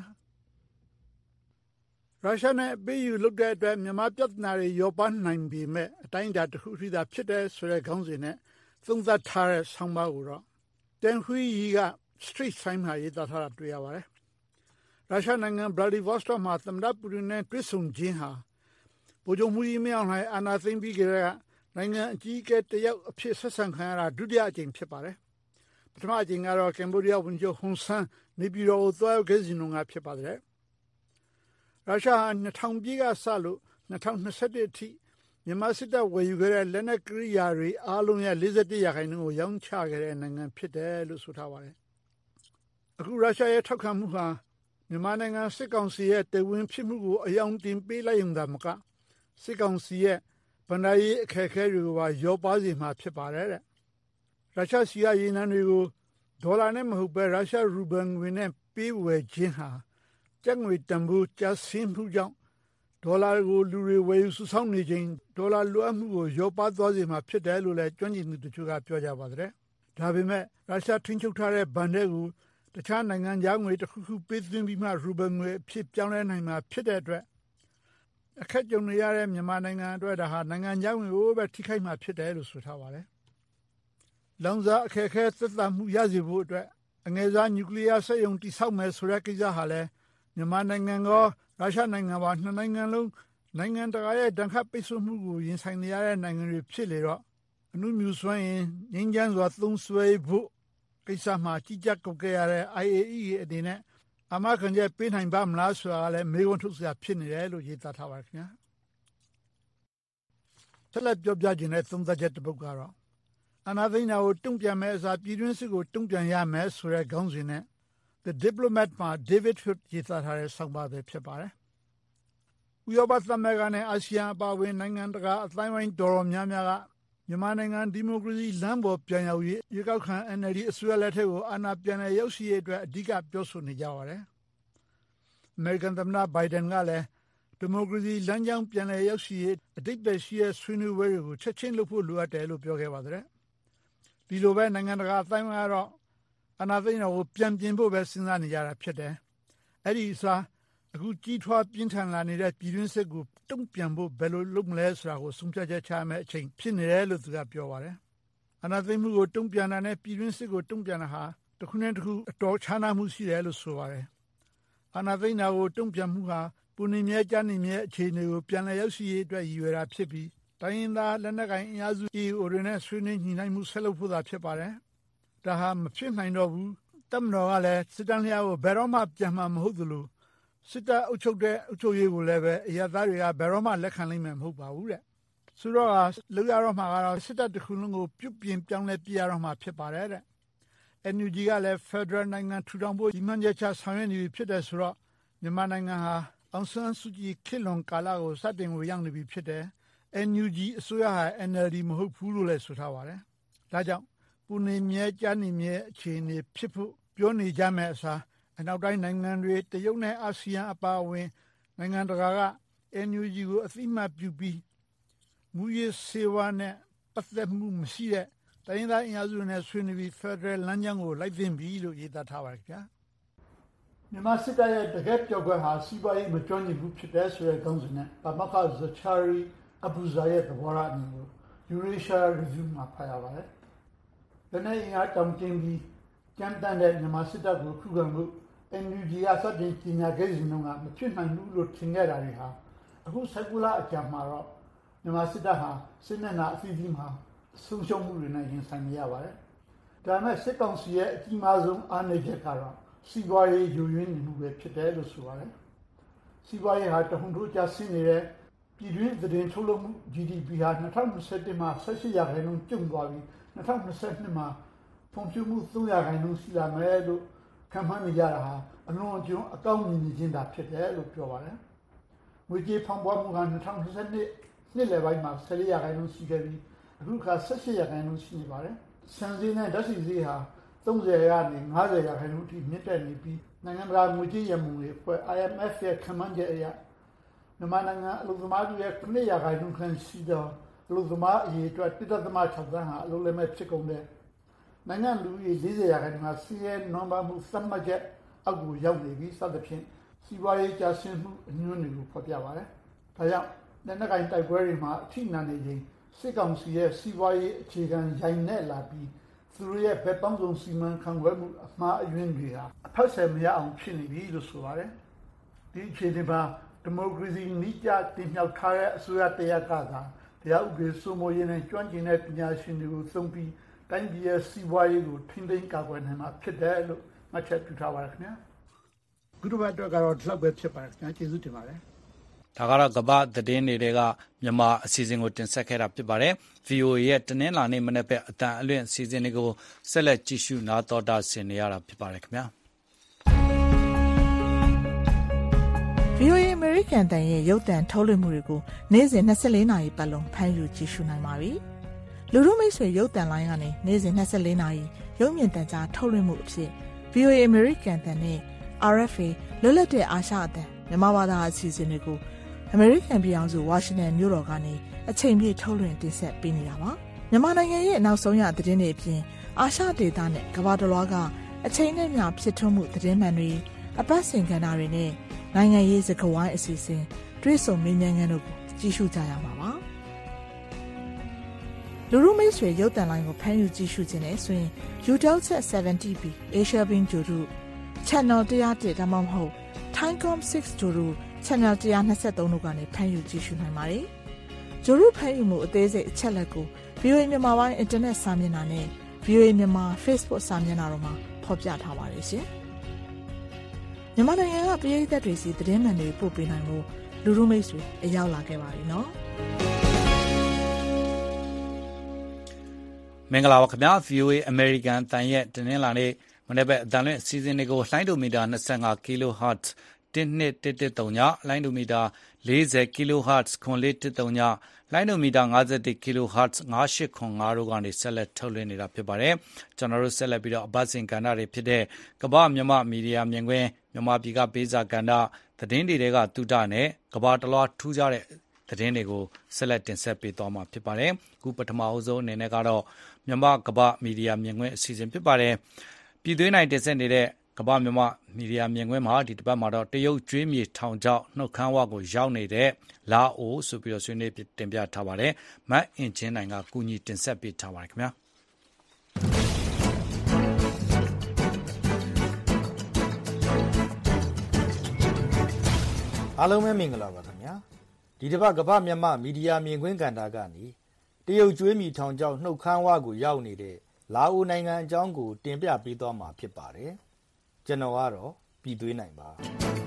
ရုရှားနဲ့ပြည်ယူလုပ်တဲ့အတွက်မြန်မာပြဿနာတွေရောပါနိုင်ပေမဲ့အတိုင်းအတာတစ်ခုထိသာဖြစ်တဲ့ဆိုတဲ့ခေါင်းစဉ်နဲ့သုံးသပ်ထားတဲ့ဆောင်းပါးကိုတော့တန်ခွေးကြီးက Street Time မှာရေးသားထားတာတွေ့ရပါတယ်ရုရှားနိုင်ငံဗလာဒီဗော့စတော့မှာသမ္မတပူတင်နဲ့တွေ့ဆုံခြင်းဟာဗိုလ်ချုပ်မှူးကြီးမင်းအောင်လှိုင်အာဏာသိမ်းပြီးကြတဲ့နိုင်ငံအကြီးအကဲတယောက်အဖြစ်ဆက်ဆံခံရတာဒုတိယအကြိမ်ဖြစ်ပါတယ်ပထမအကြိမ်ကတော့ကမ်ဘောဒီးယားဝန်ကြီးဟွန်ဆန်နေပြည်တော်ကိုသွားရောက်ခဲ့စဉ်ကဖြစ်ပါတယ်ရုရှား2000ပြည့်ကစလို့2021အထိမြန်မာစစ်တပ်ဝယ်ယူခဲ့တဲ့လက်နက်ကိရိယာတွေအားလုံးရဲ့41%ကိုရောင်းချခဲ့တဲ့နိုင်ငံဖြစ်တယ်လို့ဆိုထားပါတယ်အခုရုရှားရဲ့ထောက်ခံမှုဟာမြန်မာနိုင်ငံစစ်ကောင်စီရဲ့တဝင်ဖြစ်မှုကိုအယောင်တင်ပေးလိုက်ရုံသာမကစစ်ကောင်စီရဲ့ဗန္ဒာရေးအခက်အခဲတွေကိုပါရောပါစေမှာဖြစ်ပါတယ်တဲ့ရုရှားစီးယားရေနံတွေကိုဒေါ်လာနဲ့မဟုတ်ဘဲရုရှားရူဘယ်ငွေနဲ့ပေးဝယ်ခြင်းဟာကျပ်ငွေတန်ဖိုးကျဆင်းမှုကြောင့်ဒေါ်လာကိုလူတွေဝယ်ယူစုဆောင်းနေချိန်ဒေါ်လာလိုအပ်မှုကိုရောပါသွားစေမှာဖြစ်တယ်လို့လည်းကျွမ်းကျင်သူတချို့ကပြောကြပါတယ်ဒါပေမဲ့ရုရှားထိန်းချုပ်ထားတဲ့ဘဏ်တွေကိုတခြားနိုင်ငံသားငွေတစ်ခုခုပေးသွင်းပြီးမှရူဘယ်ငွေအဖြစ်ပြောင်းလဲနိုင်မှာဖြစ်တဲ့အတွက်အခက်ကြုံနေရတဲ့မြန်မာနိုင်ငံအတွက်ဒါဟာနိုင်ငံသားငွေကိုပဲထိခိုက်မှာဖြစ်တယ်လို့ဆိုထားပါတယ်။လောင်စာအခက်အခဲသက်သာမှုရစေဖို့အတွက်အငယ်စားနျူကလ িয়ার စက်ရုံတည်ဆောက်မယ်ဆိုတဲ့ကိစ္စဟာလည်းမြန်မာနိုင်ငံကရုရှားနိုင်ငံပါနှစ်နိုင်ငံလုံးနိုင်ငံတကာရဲ့ဒဏ်ခတ်ပိတ်ဆို့မှုကိုရင်ဆိုင်နေရတဲ့နိုင်ငံတွေဖြစ်လေတော့အနုမြူစွမ်းရင်ငြိမ်းချမ်းစွာသုံးစွဲဖို့ကိစ္စမှာကြီးကြပ်ကုတ်ခဲ့ရတဲ့ IAEA အနေနဲ့အာမခံချက်ပေးနိုင်ပါမလားဆိုတာကလည်းမေးခွန်းထုတ်စရာဖြစ်နေတယ်လို့ရေးသားထားပါတယ်ခင်ဗျာဆက်လက်ပြောပြခြင်းတဲ့သုံးသပ်ချက်တစ်ပုဒ်ကတော့အာဏာသိမ်းတာကိုတုံ့ပြန်မဲ့အစားပြည်တွင်းစစ်ကိုတုံ့ပြန်ရမယ်ဆိုတဲ့ခေါင်းစဉ်နဲ့ The Diplomat မှာ David Hood ရေးသားထားတဲ့ဆောင်းပါးပဲဖြစ်ပါတယ်ဥရောပသမဂ္ဂနဲ့အာဆီယံအပါအဝင်နိုင်ငံတကာအတိုင်းအဝိုင်းတော်တော်များများကမြန်မာနိုင်ငံဒီမိုကရေစီလမ်းပေါ်ပြန်ရောက်ရေးရွေးကောက်ခံ NLD အစိုးရလက်ထက်ကိုအာဏာပြန်လည်ရောက်ရှိရေးအတွက်အဓိကပြောဆိုနေကြပါတယ်။ American သမ္မတ Biden ကလည်းဒီမိုကရေစီလမ်းကြောင်းပြန်လည်ရောက်ရှိရေးအဓိပ္ပာယ်ရှိတဲ့ဆွေးနွေးပွဲတွေကိုချက်ချင်းလုပ်ဖို့လိုအပ်တယ်လို့ပြောခဲ့ပါတယ်။ဒီလိုပဲနိုင်ငံတကာအတိုင်းအဝိုင်းကတော့အာဏာသိမ်းတာကိုပြန်ပြင်ဖို့ပဲစဉ်းစားနေကြတာဖြစ်တယ်။အဲ့ဒီအစားအခုကြီးထွားပြင်းထန်လာနေတဲ့ပြည်တွင်းစစ်ကိုတုံ့ပြန်ဖို့ဘယ်လိုလုပ်မလဲဆိုတာကိုဆုံးဖြတ်ချက်ချမယ်အချိန်ဖြစ်နေတယ်လို့သူကပြောပါတယ်။အာဏာသိမ်းမှုကိုတုံ့ပြန်တာနဲ့ပြည်တွင်းစစ်ကိုတုံ့ပြန်တာဟာတစ်ခုနဲ့တစ်ခုအတော်ခြားနားမှုရှိတယ်လို့ဆိုပါတယ်။အာဏာသိမ်းတာကိုတုံ့ပြန်မှုဟာပူနေမြဲကြားနေမြဲအခြေအနေကိုပြန်လည်ရောက်ရှိရေးအတွက်ရည်ရွယ်တာဖြစ်ပြီးတိုင်းရင်းသားလက်နက်ကိုင်အင်အားစု EAO တွေနဲ့ဆွေးနွေးညှိနှိုင်းမှုဆက်လုပ်ဖို့သာဖြစ်ပါတယ်။ဒါဟာမဖြစ်နိုင်တော့ဘူး။တပ်မတော်ကလည်းစစ်တမ်းလျာကိုဘယ်တော့မှပြန်မှာမဟုတ်သလိုစစ်တပ်အုပ်ချုပ်တဲ့အုပ်ချုပ်ရေးကိုလည်းပဲအရပ်သားတွေကဘယ်တော့မှလက်ခံနိုင်မှာမဟုတ်ပါဘူးတဲ့။ဆိုတော့လောက်ရတော့မှာကတော့စစ်တပ်တစ်ခုလုံးကိုပြုတ်ပြင်ပြောင်းလဲပြရတော့မှာဖြစ်ပါတယ်တဲ့။ NUG ကလည်း Federal နိုင်ငံထူထောင်ဖို့ဒီမှန်ချက်ချဆောင်ရွက်နေပြီဖြစ်တယ်ဆိုတော့မြန်မာနိုင်ငံဟာအောင်ဆန်းစုကြည်ခေတ်လွန်ကာလကိုစတင်ကိုရောက်နေပြီဖြစ်တယ်။ NUG အစိုးရဟာ NLD မဟုတ်ဘူးလို့လည်းဆိုထားပါတယ်။ဒါကြောင့်ပူနေမြဲကြားနေမြဲအခြေအနေဖြစ်ဖို့ပြောနေကြမယ်အစားအနောက်တိုင်းနိုင်ငံတွေတရုတ်နဲ့အာဆီယံအပါအဝင်နိုင်ငံတကာက NUG ကိုအသိအမှတ်ပြုပြီးမူရစေဝါနဲ့ပတ်သက်မှုမရှိတဲ့တိုင်းရင်းသားအင်အားစုနဲ့ဆွေးနွေးပြီးဖက်ဒရယ်လမ်းကြောင်းကိုလိုက်သင့်ပြီလို့ရေးသားထားပါတယ်ခင်ဗျာမြန်မာစစ်တပ်ရဲ့တကယ်ပြောက်ကွယ်ဟာစီးပွားရေးမကျွမ်းကျင်ဘူးဖြစ်တဲ့ဆိုတဲ့ခေါင်းစဉ်နဲ့ပါမခဇချာရီအဘူဇာရဲ့သဘောထားအမြင်ကို Eurasia Review မှာဖတ်ရပါတယ်။ဒီနေ့အင်အားတောင်ကျင်းပြီးကြမ်းတမ်းတဲ့မြန်မာစစ်တပ်ကိုခုခံမှုNUG ကစတင်ကြီးညာခဲ့စဉ်တုန်းကမဖြစ်နိုင်ဘူးလို့ထင်ခဲ့တာတွေဟာအခု16လအကြာမှာတော့မြန်မာစစ်တပ်ဟာစစ်မျက်နှာအသီးသီးမှာဆုံးရှုံးမှုတွေနဲ့ရင်ဆိုင်နေရပါတယ်။ဒါမဲ့စစ်ကောင်စီရဲ့အကြီးမားဆုံးအားနည်းချက်ကတော့စီးပွားရေးယူရင်းနေမှုပဲဖြစ်တယ်လို့ဆိုပါတယ်။စီးပွားရေးဟာတဟုန်ထိုးကျဆင်းနေတဲ့ပြည်တွင်းသတင်းထုတ်လုပ်မှု GDP ဟာ2021မှာ18%ကျုံသွားပြီး2022မှာဖွံ့ဖြိုးမှု3%ရှိလာမယ်လို့ခံမှန်းနေကြတာဟာအလွန်အကျွံအကောင်းမြင်နေခြင်းသာဖြစ်တယ်လို့ပြောပါတယ်။ငွေကြေးဖောင်းပွားမှုက2022နှစ်လယ်ပိုင်းမှာ14%ရှိခဲ့ပြီးအခုက18%ရှိနေပါတယ်။ဆန်ဈေးနဲ့ဓာတ်ဆီဈေးဟာ30ကနေ50%အထိမြင့်တက်နေပြီးနိုင်ငံတကာငွေကြေးရန်ပုံငွေအဖွဲ့ IMF ရဲ့ခန့်မှန်းချက်အရမြန်မာနိုင်ငံအလုပ်သမားတွေရဲ့9%ခန့်ရှိသောအလုပ်သမားအရေအတွက် 1.6 သန်းဟာအလုပ်လက်မဲ့ဖြစ်ကုန်တဲ့နိုင်ငံလူဦးရေ40%ကစီးရဲနွမ်းပါမှုသတ်မှတ်ချက်အောက်ကိုရောက်နေပြီးစသဖြင့်စီးပွားရေးကျဆင်းမှုအညွှန်းတွေကိုဖော်ပြပါတယ်။ဒါကြောင့်လက်နက်ကိုင်တိုက်ပွဲတွေမှာအထိနာနေခြင်းစစ်ကောင်စီရဲ့စီးပွားရေးအခြေခံရိုင်းနဲ့လာပြီးသူတို့ရဲ့ဘက်ပေါင်းစုံစီမံခန့်ခွဲမှုအမှားအယွင်းတွေဟာအဖက်ဆယ်မရအောင်ဖြစ်နေပြီလို့ဆိုပါတယ်။ဒီအခြေအနေမှာဒီမိုကရေစီနည်းကျတင်မြှောက်ထားတဲ့အစိုးရတရက်ကသာတရားဥပဒေစိုးမိုးရေးနဲ့ကျွမ်းကျင်တဲ့ပညာရှင်တွေကိုသုံးပြီးတိုင်းပြည်ရဲ့စီးပွားရေးကိုထိန်းသိမ်းကာကွယ်နိုင်မှာဖြစ်တယ်လို့မှတ်ချက်ပြုထားပါတယ်ခင်ဗျာ။ခုတစ်ပတ်တော့ကတော့ဒီလောက်ပဲဖြစ်ပါတယ်ခင်ဗျာ။ကျေးဇူးတင်ပါတယ်။ဒါကတော့ကမ္ဘာသတင်းတွေကမြန်မာအစီအစဉ်ကိုတင်ဆက်ခဲ့တာဖြစ်ပါတယ်။ VOA ရဲ့တနင်္လာနေ့မနေ့ပဲအတန်အလွင့်အစီအစဉ်တွေကိုဆက်လက်ကြည့်ရှုနားတော်တာဆင်နေရတာဖြစ်ပါတယ်ခင်ဗျာ။ VOA American တန်ရဲ့ရုပ်သံထုတ်လွှင့်မှုတွေကိုနေ့စဉ်24နာရီပတ်လုံးဖမ်းယူကြည့်ရှုနိုင်ပါပြီ။လူတို့မိတ်ဆွေရုပ်သံလိုင်းကနေနေ့စဉ်24နာရီရုပ်မြင်သံကြားထုတ်လွှင့်မှုအဖြစ် VOA American တန်နဲ့ RFA လွတ်လပ်တဲ့အာရှအသံမြန်မာဘာသာအစီအစဉ်တွေကို American ပြည်အောင်စု Washington မြို့တော်ကနေအချိန်ပြည့်ထုတ်လွှင့်တင်ဆက်ပေးနေတာပါ။မြန်မာနိုင်ငံရဲ့နောက်ဆုံးရသတင်းတွေအပြင်အာရှဒေသနဲ့ကမ္ဘာတစ်လွှားကအချိန်နဲ့မျှဖြစ်ထွန်းမှုသတင်းမှန်တွေအပတ်စဉ်ကဏ္ဍတွေနဲ့နိုင်ငံရေးစကားဝိုင်းအစီအစဉ်တွဲဆုံမေးမြန်းခန်းတို့ကိုကြည့်ရှုကြရမှာပါလူရုမိတ်ဆွေရုပ်သံလိုင်းကိုဖမ်းယူကြည့်ရှုခြင်းနဲ့ဆိုရင် Eutelsat 70B Asia Beam ဂျိုရု Channel 101ဒါမှမဟုတ် Thaicom 6ဂျိုရု Channel 123တို့ကနေဖမ်းယူကြည့်ရှုနိုင်ပါတယ်ဂျိုရုဖမ်းယူမှုအသေးစိတ်အချက်လက်ကို VOA မြန်မာပိုင်း Internet စာမျက်နှာနဲ့ VOA မြန်မာ Facebook စာမျက်နှာတော်မှာဖော်ပြထားပါတယ်ရှင်။မြန်မာနိုင်ငံကပြည်သက်တွေစီသတင်းမှန်တွေပို့ပေးနိုင်မှုလူလူမိတ်ဆွေအရောက်လာခဲ့ပါပြီနော်မင်္ဂလာပါခင်ဗျာ VOA American တန်ရဲ့တင်းနှင်းလာနေမနေ့ကအတန်လွင့်အစီအစဉ်တွေကိုလှိုင်းဒိုမီတာ25 kHz 12113ညလှိုင်းဒိုမီတာ40 kHz 9413ညလိုင်းဒိုမီတာ51 kHz 9805တို့ကနေဆက်လက်ထုတ်လွှင့်နေတာဖြစ်ပါတယ်ကျွန်တော်တို့ဆက်လက်ပြီးတော့အပတ်စဉ်ကဏ္ဍတွေဖြစ်တဲ့ကမ္ဘာမြန်မာမီဒီယာမြင်ကွင်းမြန်မာပြည်ကပေးစာကဏ္ဍသတင်းတွေကတူတာနဲ့ကမ္ဘာတလွှားထူးခြားတဲ့သတင်းတွေကိုဆက်လက်တင်ဆက်ပေးသွားမှာဖြစ်ပါတယ်အခုပထမအဆုံးအနေနဲ့ကတော့မြန်မာကမ္ဘာမီဒီယာမြင်ကွင်းအစီအစဉ်ဖြစ်ပါတယ်ပြည်သွင်းနိုင်တင်ဆက်နေတဲ့ကမ္ဘာမြန်မာမီဒီယာမြင်ကွင်းမှာဒီတစ်ပတ်မှာတော့တရုတ်ကျွေးမြေထောင်ချောက်နှုတ်ခမ်းဝကိုရောက်နေတဲ့လာအိုဆိုပြီးတော့ဆွေးနွေးတင်ပြထားပါတယ်မတ်အင်ချင်းနိုင်ကကူညီတင်ဆက်ပေးထားပါတယ်ခင်ဗျာအားလုံးပဲမင်္ဂလာပါခင်ဗျာဒီတစ်ပတ်ကမ္ဘာမြန်မာမီဒီယာမြင်ကွင်းကဏ္ဍကနေတရုတ်ကျွေးမြေထောင်ချောက်နှုတ်ခမ်းဝကိုရောက်နေတဲ့လာအိုနိုင်ငံအကြောင်းကိုတင်ပြပေးသွားမှာဖြစ်ပါတယ်ကျွန်တော်ကတော့ပြည်သွင်းနိုင်ပါ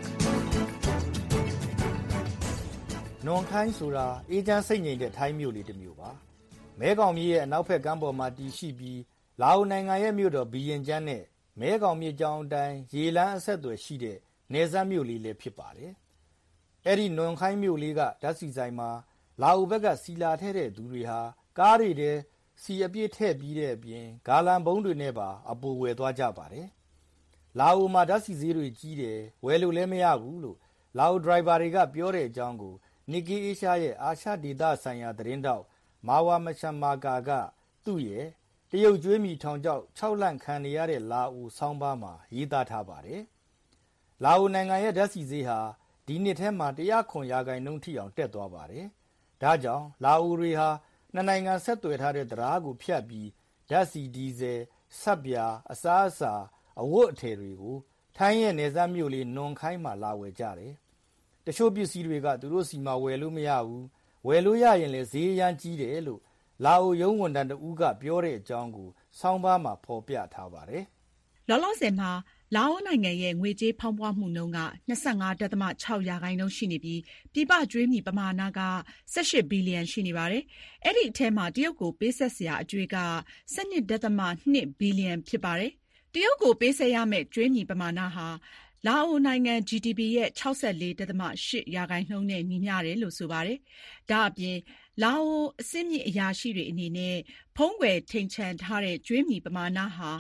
နွန်ခိုင်းဆိုတာအေဂျင့်စိတ်ငြိမ်တဲ့ထိုင်းမြို့လေးတစ်မြို့ပါမဲခေါင်မြစ်ရဲ့အနောက်ဘက်ကမ်းပေါ်မှာတည်ရှိပြီးလာအိုနိုင်ငံရဲ့မြို့တော်ဘီရင်ကျန်းနဲ့မဲခေါင်မြစ်ကြောင်းအတိုင်းရေလမ်းအဆက်အသွယ်ရှိတဲ့နယ်စပ်မြို့လေးလည်းဖြစ်ပါတယ်အဲ့ဒီနွန်ခိုင်းမြို့လေးကဓာတ်ဆီဆိုင်မှာလာအိုဘက်ကစီလာထဲတဲ့သူတွေဟာကားတွေထဲစီအပြည့်ထည့်ပြီးတဲ့အပြင်ဂါလံဘုံတွေနဲ့ပါအပိုဝယ်သွားကြပါတယ်လာအိုမှာဓာတ်ဆီဈေးတွေကြီးတယ်ဝယ်လို့လည်းမရဘူးလို့လာအိုဒရိုင်ဘာတွေကပြောတဲ့အကြောင်းကိုနီကီအေရှားရဲ့အာရှဒေသဆိုင်ရာသတင်းတောက်မာဝါမချမ်မာကာကသူ့ရဲ့တရုတ်ကျွေးမီထောင်ချောက်6လန့်ခံနေရတဲ့လာအိုဆောင်းပါးမှာရေးသားထားပါတယ်လာအိုနိုင်ငံရဲ့ဓာတ်ဆီဈေးဟာဒီနှစ်ထဲမှာ100% ထိအောင်တက်သွားပါတယ်ဒါကြောင့်လာအိုတွေဟာနှစ်နိုင်ငံဆက်သွယ်ထားတဲ့တရားကိုဖျက်ပြီးဓာတ်ဆီဒီဇယ်ဆပ်ပြာအစားအစာအဝတ်အထည်တွေကိုထိုင်းရဲ့နယ်စပ်မြို့လေးနွန်ခိုင်းမှာလာဝယ်ကြတယ်တချို့ပစ္စည်းတွေကသူတို့စီမှာဝယ်လို့မရဘူးဝယ်လို့ရရင်လည်းဈေးရမ်းကြီးတယ်လို့လာအိုရုံးဝန်ထမ်းတဦးကပြောတဲ့အကြောင်းကိုဆောင်းပါးမှာဖော်ပြထားပါတယ်လောလောဆယ်မှာလာအိုနိုင်ငံရဲ့ငွေကြေးဖောင်းပွားမှုနှုန်းက 25.6% ရှိနေပြီးပြည်ပကြွေးမြီပမာဏက18ဘီလီယံရှိနေပါတယ်။အဲ့ဒီအထဲမှာတရုတ်ကိုပေးဆက်စရာအကြွေးက12.2ဘီလီယံဖြစ်ပါတယ်။တရုတ်ကိုပေးဆက်ရမယ့်ကြွေးမြီပမာဏဟာလာအိုနိုင်ငံ GDP ရဲ့ 64.8% နဲ့ညီမျှတယ်လို့ဆိုပါတယ်။ဒါအပြင်လာအိုအဆင့်မြင့်အရာရှိတွေအနေနဲ့ဖုံးကွယ်ထိန်ချန်ထားတဲ့ကြွေးမြီပမာဏဟာ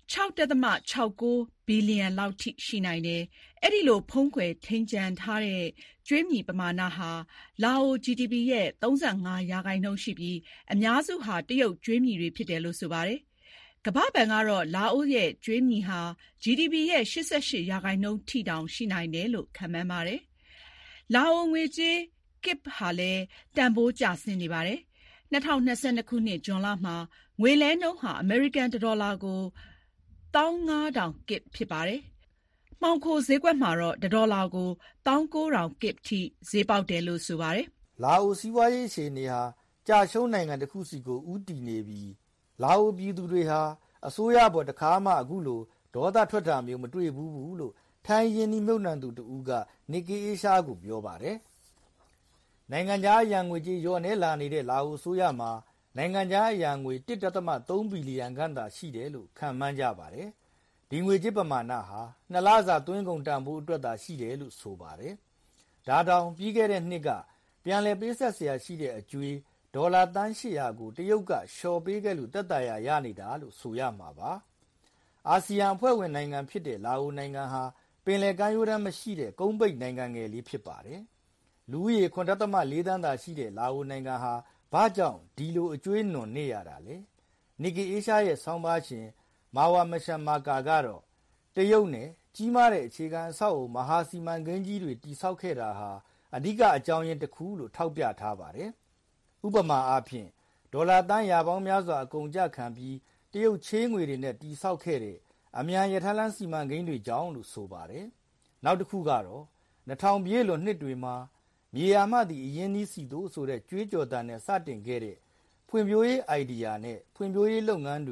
6.69 ဘီလီယံလောက်ထိရှိနိုင်တယ်။အဲ့ဒီလိုဖုံးကွယ်ထိန်ချန်ထားတဲ့ကြွေးမြီပမာဏဟာလာအို GDP ရဲ့ 35% ရှိပြီးအများစုဟာတရုတ်ကြွေးမြီတွေဖြစ်တယ်လို့ဆိုပါတယ်။ကမ္ဘာ့ဘဏ်ကတော့လာအိုရဲ့ကြွေးမြီဟာ GDP ရဲ့ 88% ထိတောင်ရှိနိုင်တယ်လို့ခန့်မှန်းပါတယ်။လာအိုငွေကြေးကစ်ဟာလည်းတန်ဖိုးကျဆင်းနေပါတယ်။2022ခုနှစ်ဇွန်လမှာငွေလဲနှုန်းဟာအမေရိကန်ဒေါ်လာကို15,000 ကစ်ဖြစ်ပါတယ်။မှောင်ခိုဈေးကွက်မှာတော့ဒေါ်လာကို19,000 ကစ်ထိဈေးပေါက်တယ်လို့ဆိုပါတယ်။လာအိုစီးပွားရေးအခြေအနေဟာကြာရှုံးနိုင်ငံတစ်ခုစီကိုဦးတည်နေပြီးလာအိုပြည်သူတွေဟာအစိုးရဘော်တခါမှအခုလိုဒေါသထွက်တာမျိုးမတွေ့ဘူးလို့ထိုင်းရင်းနှီးမြှုပ်နှံသူတဦးကနီကီအေရှားကိုပြောပါတယ်။နိုင်ငံခြားအရန်ငွေကြေးရော့နေလာနေတဲ့လာအိုအစိုးရမှာနိုင်ငံခြားအရန်ငွေ 1.3 ဘီလီယံခန့်သာရှိတယ်လို့ခန့်မှန်းကြပါတယ်။ဒီငွေကြေးပမာဏဟာ2လစာသွင်းကုန်တန်ဖိုးအတွက်သာရှိတယ်လို့ဆိုပါတယ်။ဒါတောင်ပြီးခဲ့တဲ့နှစ်ကပြန်လည်ပေးဆက်เสียရှိတဲ့အကျွေးဒေါ်လာသန်း800ကိုတရုတ်ကလျှော်ပေးခဲ့လို့တက်တာရနေတာလို့ဆိုရမှာပါ။အာဆီယံအဖွဲ့ဝင်နိုင်ငံဖြစ်တဲ့လာအိုနိုင်ငံဟာပင်လယ်ကမ်းရိုးတန်းမရှိတဲ့ကုန်းပိတ်နိုင်ငံငယ်လေးဖြစ်ပါတယ်။လူဦးရေ 9.4 သန်းသာရှိတဲ့လာအိုနိုင်ငံဟာဘာကြောင့်ဒီလိုအကျွေးနွန်နေရတာလဲနီကီအေရှားရဲ့ဆောင်းပါးရှင်မာဝါမရှန်မာကာကတော့တရုတ်နဲ့ကြီးမားတဲ့အခြေခံအဆောက်အအုံမဟာစီမံကိန်းကြီးတွေတည်ဆောက်ခဲ့တာဟာအဓိကအကြောင်းရင်းတစ်ခုလို့ထောက်ပြထားပါတယ်ဥပမာအားဖြင့်ဒေါ်လာသန်းရာပေါင်းများစွာအကုန်ကျခံပြီးတရုတ်ချေးငွေတွေနဲ့တည်ဆောက်ခဲ့တဲ့အမြန်ရထားလမ်းစီမံကိန်းတွေကြောင့်လို့ဆိုပါတယ်နောက်တစ်ခုကတော့2000ပြည့်လွန်နှစ်တွေမှာမြေယာမှသည်အရင်းနှီးစီတို့ဆိုတဲ့ကြွေးကြော်တန်နဲ့စတင်ခဲ့တဲ့ဖွံ့ဖြိုးရေးအိုင်ဒီယာနဲ့ဖွံ့ဖြိုးရေးလုပ်ငန်းတွေ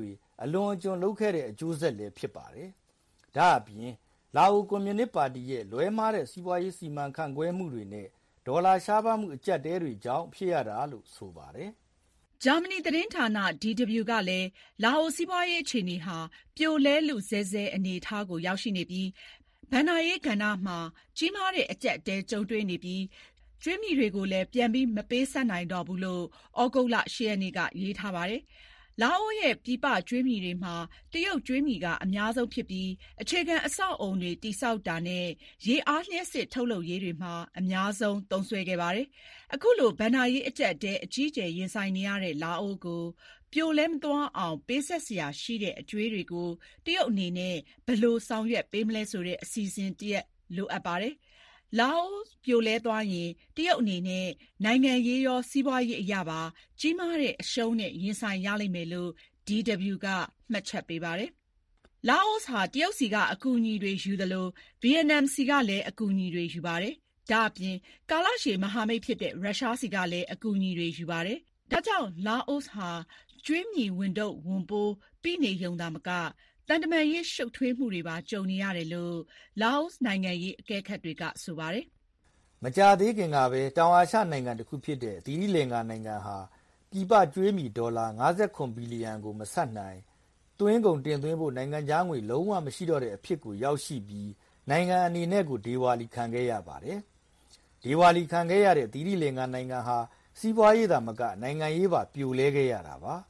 အလွန်အကျွံလုပ်ခဲ့တဲ့အကျိုးဆက်လည်းဖြစ်ပါတယ်။ဒါအပြင်လာအိုကွန်မြူနစ်ပါတီရဲ့လွဲမှားတဲ့စီးပွားရေးစီမံခန့်ခွဲမှုတွေနဲ့ဒေါ်လာရှားပါးမှုအကျပ်တဲတွေကြောင့်ဖြစ်ရတာလို့ဆိုပါတယ်။ဂျာမနီသတင်းဌာန DW ကလည်းလာအိုစီးပွားရေးအခြေအနေဟာပြိုလဲလူဆဲဆဲအနေအထားကိုရောက်ရှိနေပြီးဘဏ္ဍာရေးကဏ္ဍမှာကြီးမားတဲ့အကျပ်တဲကြုံတွေ့နေပြီးကြွေးမြီတွေကိုလည်းပြန်ပြီးမပေးဆပ်နိုင်တော့ဘူးလို့ဩဂုတ်လ 8 ရက်နေ့ကရေးထားပါတယ်။လာအိုရဲ့ပြည်ပကြွေးမြီတွေမှာတရုတ်ကြွေးမြီကအများဆုံးဖြစ်ပြီးအခြေခံအဆောက်အုံတွေတည်ဆောက်တာနဲ့ရေအားလျှပ်စစ်ထုတ်လုပ်ရေးတွေမှာအများဆုံးသုံးစွဲခဲ့ပါတယ်။အခုလိုဘဏ္ဍာရေးအကျပ်တဲအကြီးအကျယ်ရင်ဆိုင်နေရတဲ့လာအိုကိုပြိုလဲမသွားအောင်ပေးဆက်စရာရှိတဲ့အကြွေးတွေကိုတရုတ်အနေနဲ့ဘယ်လိုဆောင်ရွက်ပေးမလဲဆိုတဲ့အစီအစဉ်တရပ်လိုအပ်ပါတယ်။လာအိုပြိုလဲသွားရင်တရုတ်အနေနဲ့နိုင်ငံရေးရောစီးပွားရေးအရပါကြီးမားတဲ့အရှုံးနဲ့ရင်ဆိုင်ရလိမ့်မယ်လို့ DW ကမှတ်ချက်ပေးပါတယ်။လာအိုဟာတရုတ်စီကအကူအညီတွေယူသလိုဗီယက်နမ်စီကလည်းအကူအညီတွေယူပါတယ်။ဒါအပြင်ကာလရှည်မဟာမိတ်ဖြစ်တဲ့ရုရှားစီကလည်းအကူအညီတွေယူပါတယ်။ဒါကြောင့်လာအိုဟာကြွေးမြီဝန်တုပ်ဝန်ပိုးပြီးနေရုံသာမကတန်တမာရေးရှုပ်ထွေးမှုတွေပါကြုံနေရတယ်လို့လာအိုနိုင်ငံရေးအကဲခတ်တွေကဆိုပါတယ်။မကြာသေးခင်ကပဲတောင်အာရှနိုင်ငံတစ်ခုဖြစ်တဲ့သီရိလင်္ကာနိုင်ငံဟာပြည်ပကြွေးမြီဒေါ်လာ59ဘီလီယံကိုမဆပ်နိုင်သွင်းကုန်တင်သွင်းဖို့နိုင်ငံခြားငွေလုံးဝမရှိတော့တဲ့အဖြစ်ကိုရောက်ရှိပြီးနိုင်ငံအနေနဲ့ကိုဒေဝါလီခံခဲ့ရပါတယ်။ဒေဝါလီခံခဲ့ရတဲ့သီရိလင်္ကာနိုင်ငံဟာစီးပွားရေးသာမကနိုင်ငံရေးပါပြိုလဲခဲ့ရတာပါ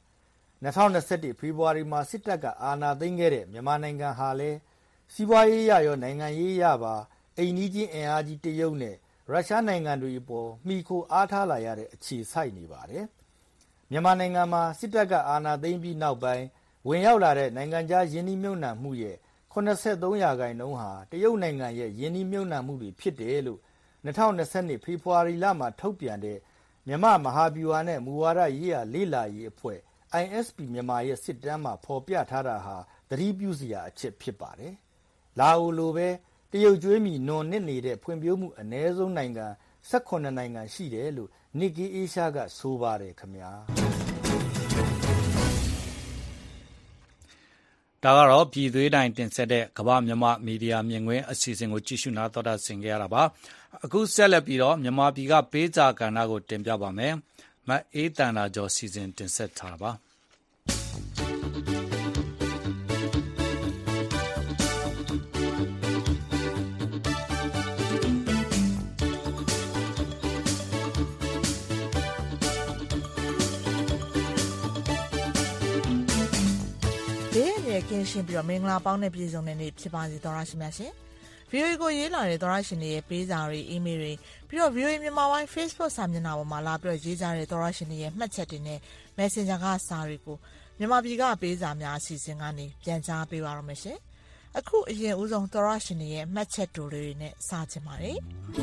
2021ဖေဖော်ဝါရီမှာစစ်တပ်ကအာဏာသိမ်းခဲ့တဲ့မြန်မာနိုင်ငံဟာလည်းစီးပွားရေးရရောနိုင်ငံရေးရပါအိမ်နီးချင်းအင်အားကြီးတရုတ်နဲ့ရုရှားနိုင်ငံတွေအပေါ်မှီခိုအားထားလာရတဲ့အခြေစိုက်နေပါတယ်မြန်မာနိုင်ငံမှာစစ်တပ်ကအာဏာသိမ်းပြီးနောက်ပိုင်းဝင်ရောက်လာတဲ့နိုင်ငံခြားယင်းနှိမ့်မြုပ်နှံမှုရဲ့83%ဟာတရုတ်နိုင်ငံရဲ့ယင်းနှိမ့်မြုပ်နှံမှုတွေဖြစ်တယ်လို့2022ဖေဖော်ဝါရီလမှာထုတ်ပြန်တဲ့မြန်မာမဟာဗျူဟာနဲ့မူဝါဒရေးရာလေ့လာရေးအဖွဲ့ ISP မြန်မာရဲ့စစ်တမ်းမှာဖော်ပြထားတာဟာသတိပြုစရာအချက်ဖြစ်ပါတယ်။လာအိုလိုပဲတရုတ်ကျွေးမီနွန်နစ်နေတဲ့ဖွံ့ဖြိုးမှုအ ਨੇ ဆုံးနိုင်ငံ18နိုင်ငံရှိတယ်လို့ Nikkei Asia ကဆိုပါတယ်ခင်ဗျာ။ဒါကတော့ပြည်သွေးတိုင်းတင်ဆက်တဲ့ကမ္ဘာမြန်မာမီဒီယာမြင်ကွင်းအစီအစဉ်ကိုကြည့်ရှုနာတော်တာဆင်ကြရတာပါအခုဆက်လက်ပြီးတော့မြန်မာပြည်ကပေးစာကဏ္ဍကိုတင်ပြပါမယ်မအေးတန်တာကျော်စီစဉ်တင်ဆက်ထားပါကင်းရှင်းပြီးတော့မင်္ဂလာပေါင်းနဲ့ပြည့်စုံတဲ့နေ့ဖြစ်ပါစေသောရရှိမြတ်ရှင် VOA ကိုရေးလာတဲ့သောရရှင်တွေရဲ့ပေးစာတွေ email တွေပြီးတော့ VOA မြန်မာပိုင်း Facebook စာမျက်နှာပေါ်မှာလာပြီးတော့ရေးကြတဲ့သောရရှင်တွေရဲ့မှတ်ချက်တွေနဲ့ Messenger ကစာတွေကိုမြန်မာပြည်ကပေးစာများအစီအစဉ်ကနေပြန်ကြားပေးပါရမယ်ရှင်အခုအရင်ဦးဆုံးသောရရှင်တွေရဲ့မှတ်ချက်တွေနဲ့စချင်ပါတယ်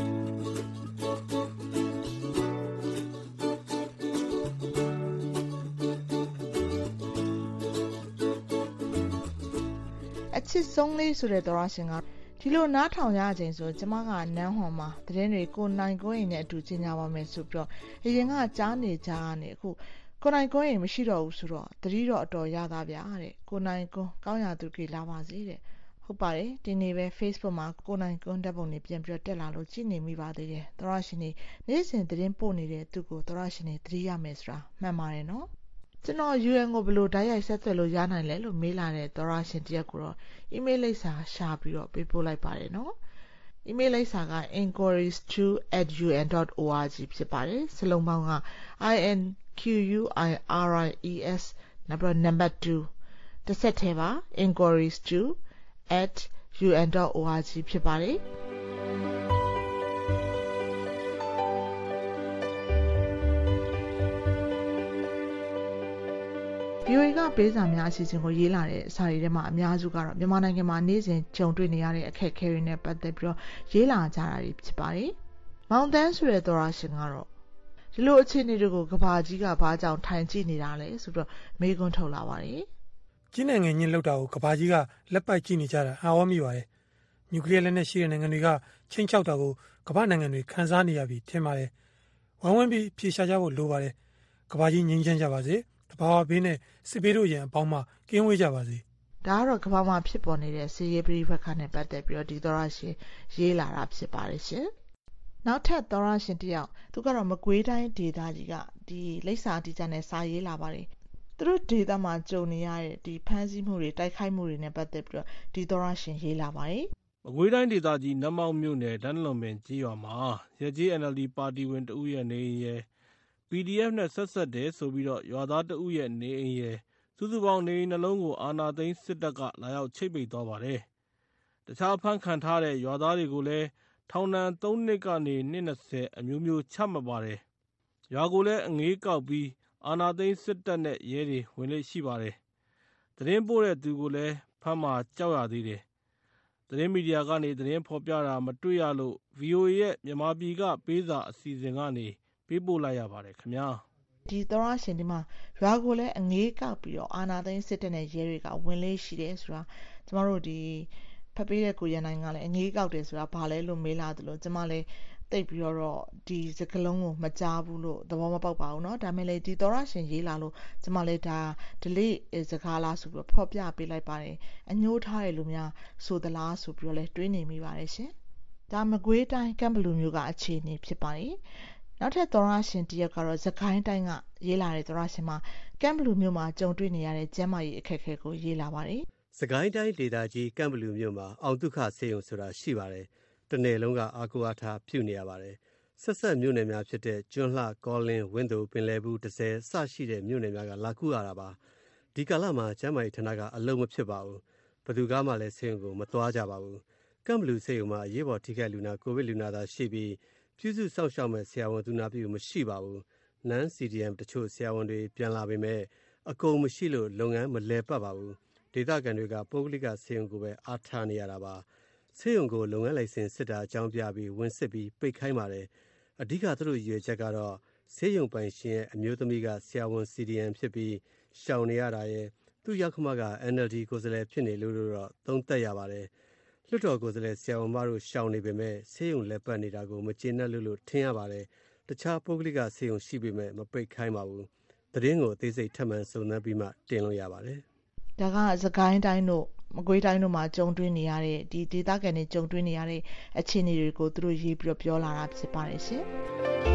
အချစ်ဆုံးလေးဆိုတဲ့သောရရှင်ကဒီလိုနားထောင်ရခြင်းဆိုကျမကနန်းဟွန်မှာသတင်းတွေကိုနိုင်ကိုရင်နဲ့အတူကျင်းကြပါမယ်ဆိုပြီးတော့အရင်ကကြားနေကြကနေအခုကိုနိုင်ကိုရင်မရှိတော့ဘူးဆိုတော့တတိတော့အတော်ရသားဗျာတဲ့ကိုနိုင်ကွန်းကောင်းရသူကြီးလာပါစေတဲ့ဟုတ်ပါတယ်ဒီနေ့ပဲ Facebook မှာကိုနိုင်ကွန်းဓာတ်ပုံတွေပြန်ပြီးတော့တက်လာလို့ကြည့်နေမိပါသေးတယ်သောရရှင်တွေနေ့စဉ်သတင်းပို့နေတဲ့သူကိုသောရရှင်တွေသတိရမယ်ဆိုတာမှန်ပါတယ်နော်ကျွန်တော် UN ကိုဘယ်လိုဓာတ်ရိုက်ဆက်သွယ်လို့ရနိုင်လဲလို့မေးလာတဲ့သောရရှင်တယောက်ကိုတော့ email လိပ်စာရှာပြီးတော့ပေးပို့လိုက်ပါတယ်နော် email လိပ်စာက inquiries2@un.org ဖြစ်ပါတယ်စလုံးပေါင်းက inquiries number 2တစ်ဆက်ထဲပါ inquiries2@un.org ဖြစ်ပါတယ်VOA ကပေးစာများအစီအစဉ်ကိုရေးလာတဲ့စာရီထဲမှာအများစုကတော့မြန်မာနိုင်ငံမှာနေ့စဉ်ကြုံတွေ့နေရတဲ့အခက်အခဲတွေနဲ့ပတ်သက်ပြီးတော့ရေးလာကြတာဖြစ်ပါတယ်။မောင်တန်းဆိုတဲ့သောရရှင်ကတော့ဒီလိုအခြေအနေတွေကိုကဘာကြီးကဘာကြောင့်ထိုင်ကြည့်နေတာလဲဆိုတော့မေးခွန်းထုတ်လာပါတယ်။ကြီးနိုင်ငံချင်းလောက်တာကိုကဘာကြီးကလက်ပိုက်ကြည့်နေကြတာအားဝမိပါတယ်။နျူကလ িয়ার လက်နက်ရှိတဲ့နိုင်ငံတွေကချင်းချောက်တာကိုကမ္ဘာနိုင်ငံတွေခန်းစားနေရပြီထင်ပါတယ်။ဝိုင်းဝန်းပြီးဖြေရှာကြဖို့လိုပါတယ်။ကဘာကြီးငြိမ်းချမ်းကြပါစေ။တဘာဝဘေးနဲ့စစ်ဘေးတို့ရန်အပေါင်းမှကင်းဝေးကြပါစေဒါကတော့ကမ္ဘာမှာဖြစ်ပေါ်နေတဲ့စီးရေးပြည်ပခါနဲ့ပတ်သက်ပြီးတော့ဒီသောရရှင်ရေးလာတာဖြစ်ပါတယ်ရှင်နောက်ထပ်သောရရှင်တယောက်သူကတော့မကွေးတိုင်းဒေသကြီးကဒီလိပ်စာအတီးကျနဲ့စာရေးလာပါတယ်သူတို့ဒေသမှာကြုံနေရတဲ့ဒီဖမ်းဆီးမှုတွေတိုက်ခိုက်မှုတွေနဲ့ပတ်သက်ပြီးတော့ဒီသောရရှင်ရေးလာပါတယ်မကွေးတိုင်းဒေသကြီးနတ်မောက်မြို့နယ်ဒန်းလွန်ပင်ကြီးရွာမှာရကြေး NLD ပါတီဝင်တဦးရဲ့နေအိမ်ရဲ့ PDF နဲ့ဆက်တယ်ဆိုပြီးတော့ရွာသားတဦးရဲ့နေအိမ်ရဲ့စုစုပေါင်းနေအိမ်နှလုံးကိုအာဏာသိမ်းစစ်တပ်ကလာရောက်ချိတ်ပိတ်သွားပါတယ်။တခြားဖမ်းခံထားတဲ့ရွာသားတွေကိုလည်းထောင်ဒဏ်3နှစ်ကနေ2 20အမျိုးမျိုးချမှတ်ပါတယ်။ရွာကိုလည်းအငေးကောက်ပြီးအာဏာသိမ်းစစ်တပ်နဲ့ရဲတွေဝင်လေ့ရှိပါတယ်။သတင်းပို့တဲ့သူကိုလည်းဖမ်းမှာကြောက်ရသေးတယ်။သတင်းမီဒီယာကနေသတင်းဖော်ပြတာမတွေ့ရလို့ VOA ရဲ့မြန်မာပြည်ကပေးစာအစီအစဉ်ကနေပေးပို့လိုက်ရပါတယ်ခင်ဗျာဒီသောရရှင်ဒီမှာရွာကိုလည်းအငေးကောက်ပြီးတော့အာနာသိန်းစစ်တပ်နဲ့ရဲတွေကဝင်လေးရှိတယ်ဆိုတာကျမတို့ဒီဖတ်ပေးတဲ့ကိုရန်နိုင်ကလည်းအငေးကောက်တယ်ဆိုတာဘာလဲလို့မေးလာတယ်လို့ကျမလည်းသိပ်ပြီးတော့ဒီစကလုံးကိုမကြားဘူးလို့သဘောမပေါက်ပါဘူးเนาะဒါမဲ့လေဒီသောရရှင်ရေးလာလို့ကျမလည်းဒါ delete စကားလားဆိုပြီးဖော်ပြပေးလိုက်ပါတယ်အညှိုးထားတယ်လို့များဆိုသလားဆိုပြီးတော့လည်းတွေးနေမိပါတယ်ရှင်ဒါမကွေးတိုင်းကမ်ဘလူမျိုးကအခြေအနေဖြစ်ပါတယ်နောက်ထပ်သောရရှင်တယောက်ကတော့သခိုင်းတိုင်းကရေးလာတဲ့သောရရှင်မှာကမ်ဘလူမျိုးမှာကြုံတွေ့နေရတဲ့ကျန်းမာရေးအခက်အခဲကိုရေးလာပါတယ်။သခိုင်းတိုင်းဒေသကြီးကမ်ဘလူမျိုးမှာအောင်ဒုက္ခဆေးရုံဆိုတာရှိပါတယ်။တစ်နယ်လုံးကအာကိုအားထားပြုနေရပါတယ်။ဆက်ဆက်မြို့နယ်များဖြစ်တဲ့ကျွန်းလှကောလင်းဝင်းသိုပင်လယ်ဘူးဒဇယ်စရှိတဲ့မြို့နယ်များကလာကူရတာပါ။ဒီကာလမှာကျန်းမာရေးဌာနကအလုံးမဖြစ်ပါဘူး။ဘယ်သူကမှလည်းဆေးရုံကိုမသွားကြပါဘူး။ကမ်ဘလူဆေးရုံမှာအရေးပေါ်ထိခိုက်လူနာကိုဗစ်လူနာသာရှိပြီးပြုစုစောင့်ရှောက်မဲ့ဆရာဝန်သူနာပြုမရှိပါဘူး။ NaN CDM တချို့ဆရာဝန်တွေပြန်လာပေမဲ့အကုန်မရှိလို့လုပ်ငန်းမလည်ပတ်ပါဘူး။ဒေသခံတွေကပုဂ္ဂလိကဆေးရုံကိုပဲအားထားနေရတာပါ။ဆေးရုံကိုလုပ်ငန်းလိုင်စင်စစ်တာအကြောင်းပြပြီးဝင်စစ်ပြီးပိတ်ခိုင်းပါတယ်။အဓိကသူတို့ရည်ရွယ်ချက်ကတော့ဆေးရုံပိုင်ရှင်ရဲ့အမျိုးသမီးကဆရာဝန် CDM ဖြစ်ပြီးရှောင်နေရတာရဲ့သူ့ရောက်ခမက NLD ကိုယ်စားလှယ်ဖြစ်နေလို့တော့သုံးသပ်ရပါတယ်။လွှတ်တော်ကိုယ်စားလှယ်ဆရာဝန်မတို့ရှောင်နေပေမဲ့ဆေးရုံလက်ပတ်နေတာကိုမကျေနပ်လို့ထင်ရပါတယ်။တခြားပုဂ္ဂလိကဆေးရုံရှိပေမဲ့မပိတ်ခိုင်းပါဘူး။သတင်းကိုအသေးစိတ်ထပ်မံစုံစမ်းပြီးမှတင်လို့ရပါတယ်။ဒါကသခိုင်းတိုင်းတို့မကွေးတိုင်းတို့မှာကြုံတွေ့နေရတဲ့ဒီဒေသခံတွေကြုံတွေ့နေရတဲ့အခြေအနေတွေကိုသူတို့ရေးပြီးပြောလာတာဖြစ်ပါတယ်ရှင်။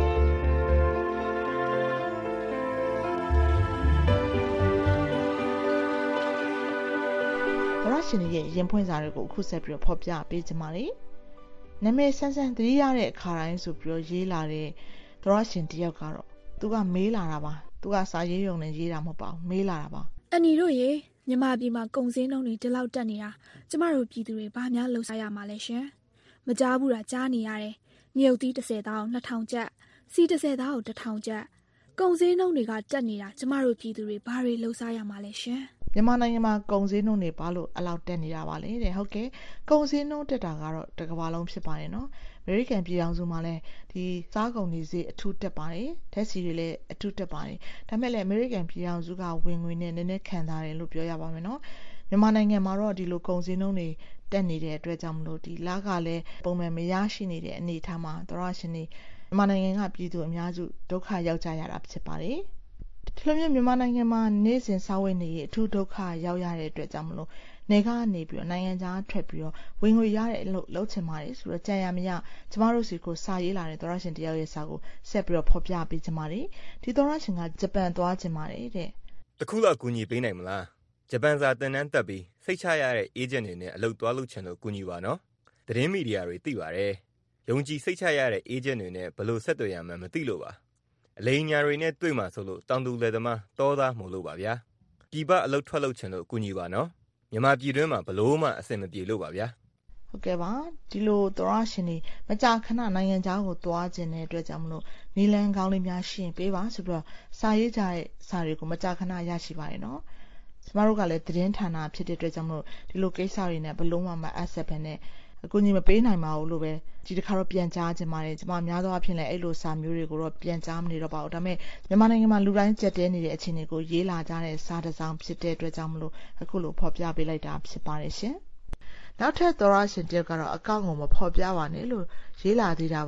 သောရရှင်ရဲ့ရင်ဖွင့်စာတွေကိုအခုဆက်ပြီးဖော်ပြပေးကြပါမယ်။နာမည်ဆန်းဆန်းသတိရတဲ့အခါတိုင်းဆိုပြီးရေးလာတဲ့သောရရှင်တယောက်ကတော့သူကမေးလာတာပါ။သူကစာရေးရုံနဲ့ရေးတာမဟုတ်ပါဘူး။မေးလာတာပါ။အန်နီတို့ရေမြန်မာပြည်မှာကုန်စည်နှုန်းတွေဒီလောက်တက်နေတာကျမတို့ပြည်သူတွေဘာများလှုပ်ရှားရမှာလဲရှင်။မကြားဘူးတာကြားနေရတယ်။မြုပ်သီး30တောင်း2000ကျပ်စီ30တောင်း1000ကျပ်ကုန်စည်နှုန်းတွေကတက်နေတာကျမတို့ပြည်သူတွေဘာတွေလှုပ်ရှားရမှာလဲရှင်။မြန်မာနိုင်ငံမှာကုန်စည်နှုန်းတွေဘာလို့အလောက်တက်နေတာပါလဲတဲ့ဟုတ်ကဲ့ကုန်စည်နှုန်းတက်တာကတော့တစ်ကမ္ဘာလုံးဖြစ်ပါတယ်နော်အမေရိကန်ပြည်ထောင်စုမှာလည်းဒီစားကုန်တွေဈေးအထူးတက်ပါတယ်ဓာတ်ဆီတွေလည်းအထူးတက်ပါတယ်ဒါမဲ့လည်းအမေရိကန်ပြည်ထောင်စုကဝင်ငွေနဲ့နည်းနည်းခံထားတယ်လို့ပြောရပါမယ်နော်မြန်မာနိုင်ငံမှာတော့ဒီလိုကုန်စည်နှုန်းတွေတက်နေတဲ့အတွက်ကြောင့်မလို့ဒီလကလည်းပုံမှန်မရရှိနေတဲ့အနေအထားမှာသောရရှင်တွေမြန်မာနိုင်ငံကပြည်သူအများစုဒုက္ခရောက်ကြရတာဖြစ်ပါတယ်ဒီလိုမျိုးမြန်မာနိုင်ငံမှာနေ့စဉ်စားဝတ်နေရေးအထူးဒုက္ခရောက်ရတဲ့အတွက်ကြောင့်မလို့နေကနေပြီးတော့နိုင်ငံခြားထွက်ပြီးတော့ဝင်ငွေရတဲ့အလုပ်လုပ်ချင်ပါတယ်ဆိုတော့ကြံရမရကျမတို့စီကိုစာရေးလာတဲ့သောရရှင်တယောက်ရဲ့စာကိုဆက်ပြီးတော့ဖော်ပြပေးချင်ပါတယ်ဒီသောရရှင်ကဂျပန်သွားချင်ပါတယ်တဲ့တခုလောက်ကူညီပေးနိုင်မလားဂျပန်စာသင်တန်းတက်ပြီးစိတ်ချရတဲ့အေဂျင့်တွေနဲ့အလုပ်သွားလုပ်ချင်လို့ကူညီပါနော်သတင်းမီဒီယာတွေသိပါတယ်ယုံကြည်စိတ်ချရတဲ့အေဂျင့်တွေနဲ့ဘယ်လိုဆက်သွယ်ရမှန်းမသိလို့ပါအလိမ်ညာတွေနဲ့တွေ့မှဆိုလို့တောင်သူလယ်သမားတောသားမို့လို့ပါဗျာပြည်ပအလုပ်ထွက်လုပ်ချင်လို့ကူညီပါနော်မြန်မာပြည်တွင်းမှာဘလို့မှအဆင်မပြေလို့ပါဗျာဟုတ်ကဲ့ပါဒီလိုသောရရှင်တွေမကြာခဏနိုင်ငံခြားကိုသွားခြင်းတဲ့အတွက်ကြောင့်မလို့နီလန်ကောင်းလေးများရှင်းပေးပါဆိုပြီးတော့စာရေးကြတဲ့စာတွေကိုမကြာခဏရရှိပါတယ်နော်ကျမတို့ကလည်းသတင်းဌာနဖြစ်တဲ့အတွက်ကြောင့်မလို့ဒီလိုကိစ္စတွေနဲ့ဘလို့မှမအပ်ဆက်ပဲနဲ့အကူအညီမပေးနိုင်ပါဘူးလို့ပဲဒီတစ်ခါတော့ပြန်ကြားခြင်းပါတယ်ကျမများသောအားဖြင့်လည်းအဲ့လိုစာမျိုးတွေကိုတော့ပြန်ကြားမနေတော့ပါဘူးဒါပေမဲ့မြန်မာနိုင်ငံမှာလူတိုင်းကြက်တဲနေတဲ့အခြေအနေကိုရေးလာကြတဲ့စာတစ်စောင်ဖြစ်တဲ့အတွက်ကြောင့်မလို့အခုလိုဖော်ပြပေးလိုက်တာဖြစ်ပါတယ်ရှင်နောက်ထပ်သောရရှင်တယောက်ကတော့အကောင့်ကိုမဖော်ပြပါနဲ့လို့ရေးလာသေးတာပါ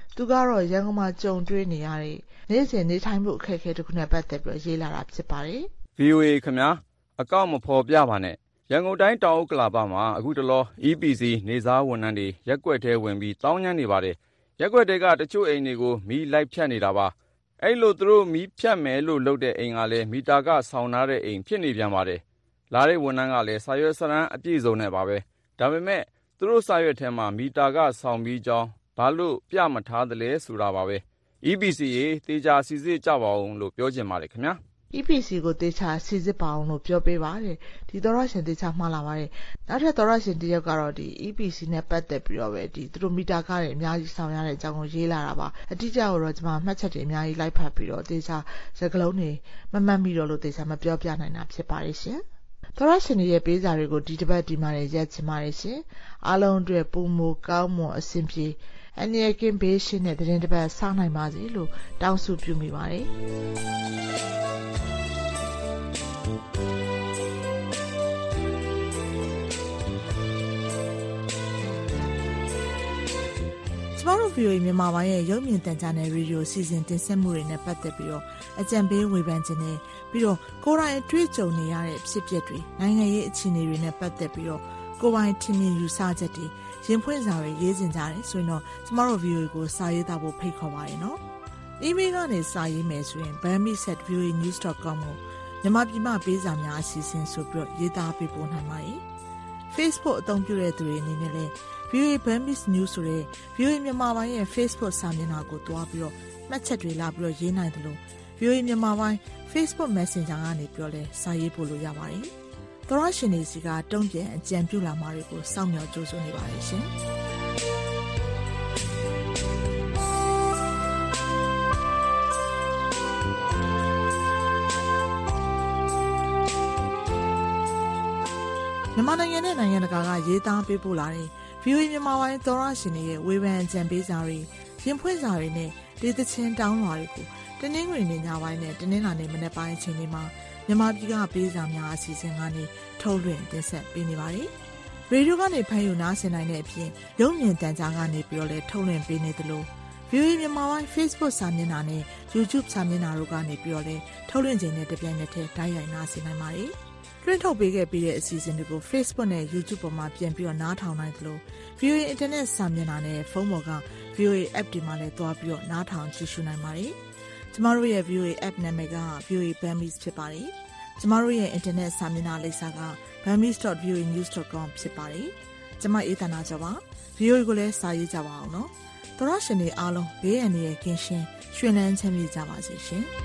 သူကတော့ရန်ကုန်မှာကြုံတွေ့နေရတဲ့နေ့စဉ်နေထိုင်မှုအခက်အခဲတစ်ခုနဲ့ပတ်သက်ပြီးရေးလာတာဖြစ်ပါတယ်။ VOA ခင်ဗျာအကောင့်မဖော်ပြပါနဲ့ရန်ကုန်တိုင်းတောင်ဥက္ကလာပမှာအခုတလော EPC နေစားဝန်ထမ်းတွေရက်ကွက်ထဲဝင်ပြီးတောင်းကျမ်းနေပါတယ်ရက်ကွက်တွေကတချို့အိမ်တွေကိုမီးလိုက်ဖြတ်နေတာပါအဲ့လိုသူတို့မီးဖြတ်မယ်လို့လုပ်တဲ့အိမ်ကလည်းမီတာကဆောင်းထားတဲ့အိမ်ဖြစ်နေပြန်ပါတယ်လာတဲ့ဝန်ထမ်းကလည်းစာရွက်စာတမ်းအပြည့်စုံနဲ့ပါပဲဒါပေမဲ့သူတို့စာရွက်ထဲမှာမီတာကဆောင်းပြီးကြောင်းဘာလို့ပြမထားသလဲဆိုတာပါပဲ EPC ရေတေချာစီစစ်ကြပါအောင်လို့ပြောချင်ပါတယ်ခင်ဗျာ EPC ကိုတေချာစီစစ်ပါအောင်လို့ပြောပေးပါတယ်ဒီသောရရှင်တေချာမှားလာပါတယ်နောက်ထပ်သောရရှင်တယောက်ကတော့ဒီ EPC နဲ့ပတ်သက်ပြီးတော့ပဲဒီသူတို့မီတာကားတွေအများကြီးဆောင်ရတဲ့အကြောင်းကိုရေးလာတာပါအတိအကျကိုတော့ကျွန်မမှတ်ချက်တွေအများကြီးလိုက်ဖတ်ပြီးတော့တေချာစကားလုံးတွေမမှတ်မိတော့လို့တေချာမပြောပြနိုင်တာဖြစ်ပါတယ်ရှင်သောရရှင်ရဲ့ပေးစာတွေကိုဒီတစ်ပတ်ဒီမှာရက်ချင်ပါတယ်ရှင်အားလုံးအတွက်ပုံမကောင်းမွန်အဆင်ပြေအန်ရကင်းဘေးရှင်တဲ့တဲ့တစ်ပတ်ဆောင်းနိုင်ပါစေလို့တောင်းဆုပြုမိပါတယ်ကျမတို့ VOA မြန်မာပိုင်းရဲ့ရုပ်မြင်သံကြားနယ်ရေဒီယိုစီစဉ်တင်ဆက်မှုတွေနဲ့ပတ်သက်ပြီးတော့အကြံပေးဝေဖန်ခြင်းနဲ့ပြီးတော့ကိုယ်တိုင်အတွေ့အကြုံနေရတဲ့ဖြစ်ပျက်တွေနိုင်ငံရေးအခြေအနေတွေနဲ့ပတ်သက်ပြီးတော့ကိုယ်ပိုင်ထင်မြင်ယူဆချက်တွေရင်ဖွင့်စာတွေရေးစင်ကြတယ်ဆိုရင်တော့ကျမတို့ VOA ကိုစာရေးသားဖို့ဖိတ်ခေါ်ပါတယ်နော်။ email ကနေစာရေးမယ်ဆိုရင် burmese@voanews.com ကိုမြန်မာပြည်မှာပေးစာများအစီအစဉ်ဆိုပြီးတော့ရေးသားပေးပို့နိုင်ပါတယ်။ Facebook အသုံးပြုတဲ့သူတွေအနေနဲ့လည်း VOA Burmese News ဆိုတဲ့ VOA မြန်မာပိုင်းရဲ့ Facebook စာမျက်နှာကိုတွားပြီးတော့မှတ်ချက်တွေလာပြီးတော့ရေးနိုင်တယ်လို့ VOA မြန်မာပိုင်း Facebook Messenger ကနေပြီးတော့လည်းစာရေးပို့လို့ရပါတယ်။သောရရှင်တွေစီကတုံ့ပြန်အကြံပြုလာမှာတွေကိုစောင့်မျှော်ကြိုးစားနေပါတယ်ရှင်။မြန်မာနိုင်ငံနဲ့နိုင်ငံတကာကရေးသားပေးပို့လာတဲ့ VOA မြန်မာပိုင်းသောရရှင်တွေရဲ့ဝေဖန်အကြံပေးစာတွေရင်ဖွင့်စာတွေနဲ့ဒေသချင်းတောင်းလွှာတွေကိုတနင်္ဂနွေနေ့ညပိုင်းနဲ့တနင်္လာနေ့မနက်ပိုင်းအချိန်တွေမှာမြန်မာပြည်ကပေးစာများအစီအစဉ်ကနေထုတ်လွှင့်တင်ဆက်ပေးနေပါတယ်။ရေဒီယိုကနေဖမ်းယူနားဆင်နိုင်တဲ့အပြင်ရုပ်မြင်သံကြားကနေပြီးတော့လည်းထုတ်လွှင့်ပေးနေသလို VOA မြန်မာပိုင်း Facebook စာမျက်နှာနဲ့ YouTube စာမျက်နှာတို့ကနေပြီးတော့လည်းထုတ်လွှင့်ခြင်းနဲ့တပြိုင်နက်တည်းတိုက်ရိုက်နားဆင်နိုင်ပါတယ်။တွင်းထုတ်ပေးခဲ့ပြီးတဲ့အစီအစဉ်တွေကို Facebook နဲ့ YouTube ပေါ်မှာပြန်ပြီးတော့နားထောင်နိုင်သလို VOA Internet စာမျက်နှာနဲ့ဖုန်းပေါ်က VOA App ဒီမှာလည်းတွားပြီးတော့နားထောင်ကြည့်ရှုနိုင်ပါတယ်။ကျမတို့ရဲ့ VOA App နာမည်က VOA Burmese ဖြစ်ပါတယ်။ကျမတို့ရဲ့ Internet စာမျက်နှာလိပ်စာက burmese.voanews.com ဖြစ်ပါတယ်။ကျမအေးသနာကျော်ပါ။ VOA ကိုလည်းစာရေးကြပါအောင်နော်။သောရရှင်တွေအားလုံးဘေးအန္တရာယ်ကင်းရှင်းရွှင်လန်းချမ်းမြေ့ကြပါစေရှင်။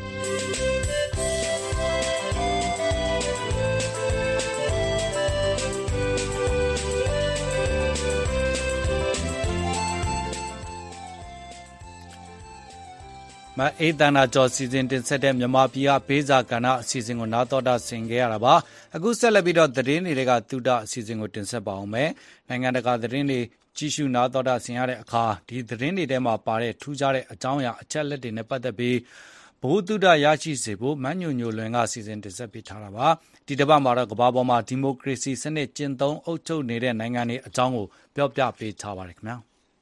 မအေးတနာကျော်စီစဉ်တင်ဆက်တဲ့မြန်မာပြည်ကဘေးစာကဏ္ဍအစီအစဉ်ကိုနားတော်တာဆင်ခဲ့ရတာပါအခုဆက်လက်ပြီးတော့သတင်းတွေကသုဒအစီအစဉ်ကိုတင်ဆက်ပါအောင်မယ်နိုင်ငံတကာသတင်းတွေကြီးစုနားတော်တာဆင်ရတဲ့အခါဒီသတင်းတွေထဲမှာပါတဲ့ထူးခြားတဲ့အကြောင်းအရာအချက်လက်တွေနဲ့ပတ်သက်ပြီးဘုသုဒရရှိစေဖို့မညိုညိုလွင်ကစီစဉ်တင်ဆက်ပေးထားတာပါဒီတစ်ပတ်မှာတော့ကမ္ဘာပေါ်မှာဒီမိုကရေစီစနစ်ကျင့်သုံးအုပ်ချုပ်နေတဲ့နိုင်ငံတွေအကြောင်းကိုပြောပြပေးထားပါတယ်ခင်ဗျာ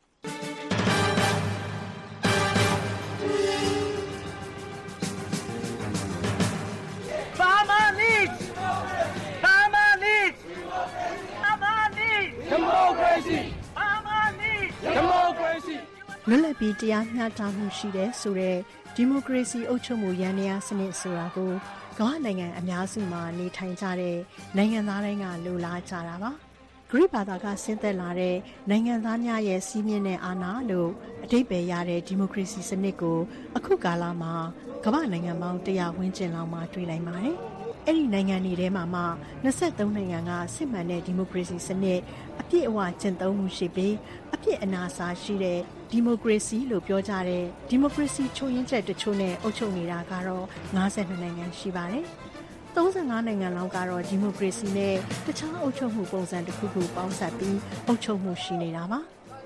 လွတ်လပ်ပြီးတရားမျှတမှုရှိတဲ့ဆိုတဲ့ဒီမိုကရေစီအုပ်ချုပ်မှုယန္တရားစနစ်ဆိုတာကိုကမ္ဘာနိုင်ငံအများစုမှာနေထိုင်ကြတဲ့နိုင်ငံသားတိုင်းကလိုလားကြတာပါဂရိဘာသာကဆင်းသက်လာတဲ့နိုင်ငံသားများရဲ့စီးမြင့်တဲ့အာဏာလို့အဓိပ္ပာယ်ရတဲ့ဒီမိုကရေစီစနစ်ကိုအခုကာလမှာကမ္ဘာနိုင်ငံပေါင်း100ဝန်းကျင်လောက်မှာတွေ့နိုင်ပါတယ်အဲ့ဒီနိုင်ငံတွေထဲမှာမှ23နိုင်ငံကစစ်မှန်တဲ့ဒီမိုကရေစီစနစ်အပြည့်အဝကျင့်သုံးမှုရှိပြီးအပြည့်အနာစာရှိတဲ့ဒီမိုကရေစီလို့ပြောကြတဲ့ဒီမိုကရေစီချိုးယဉ်ချက်တချို့နဲ့အုပ်ချုပ်နေတာကတော့52နိုင်ငံရှိပါတယ်။35နိုင်ငံလောက်ကတော့ဒီမိုကရေစီနဲ့တခြားအုပ်ချုပ်မှုပုံစံတစ်ခုခုပေါင်းစပ်ပြီးအုပ်ချုပ်မှုရှိနေတာပါ။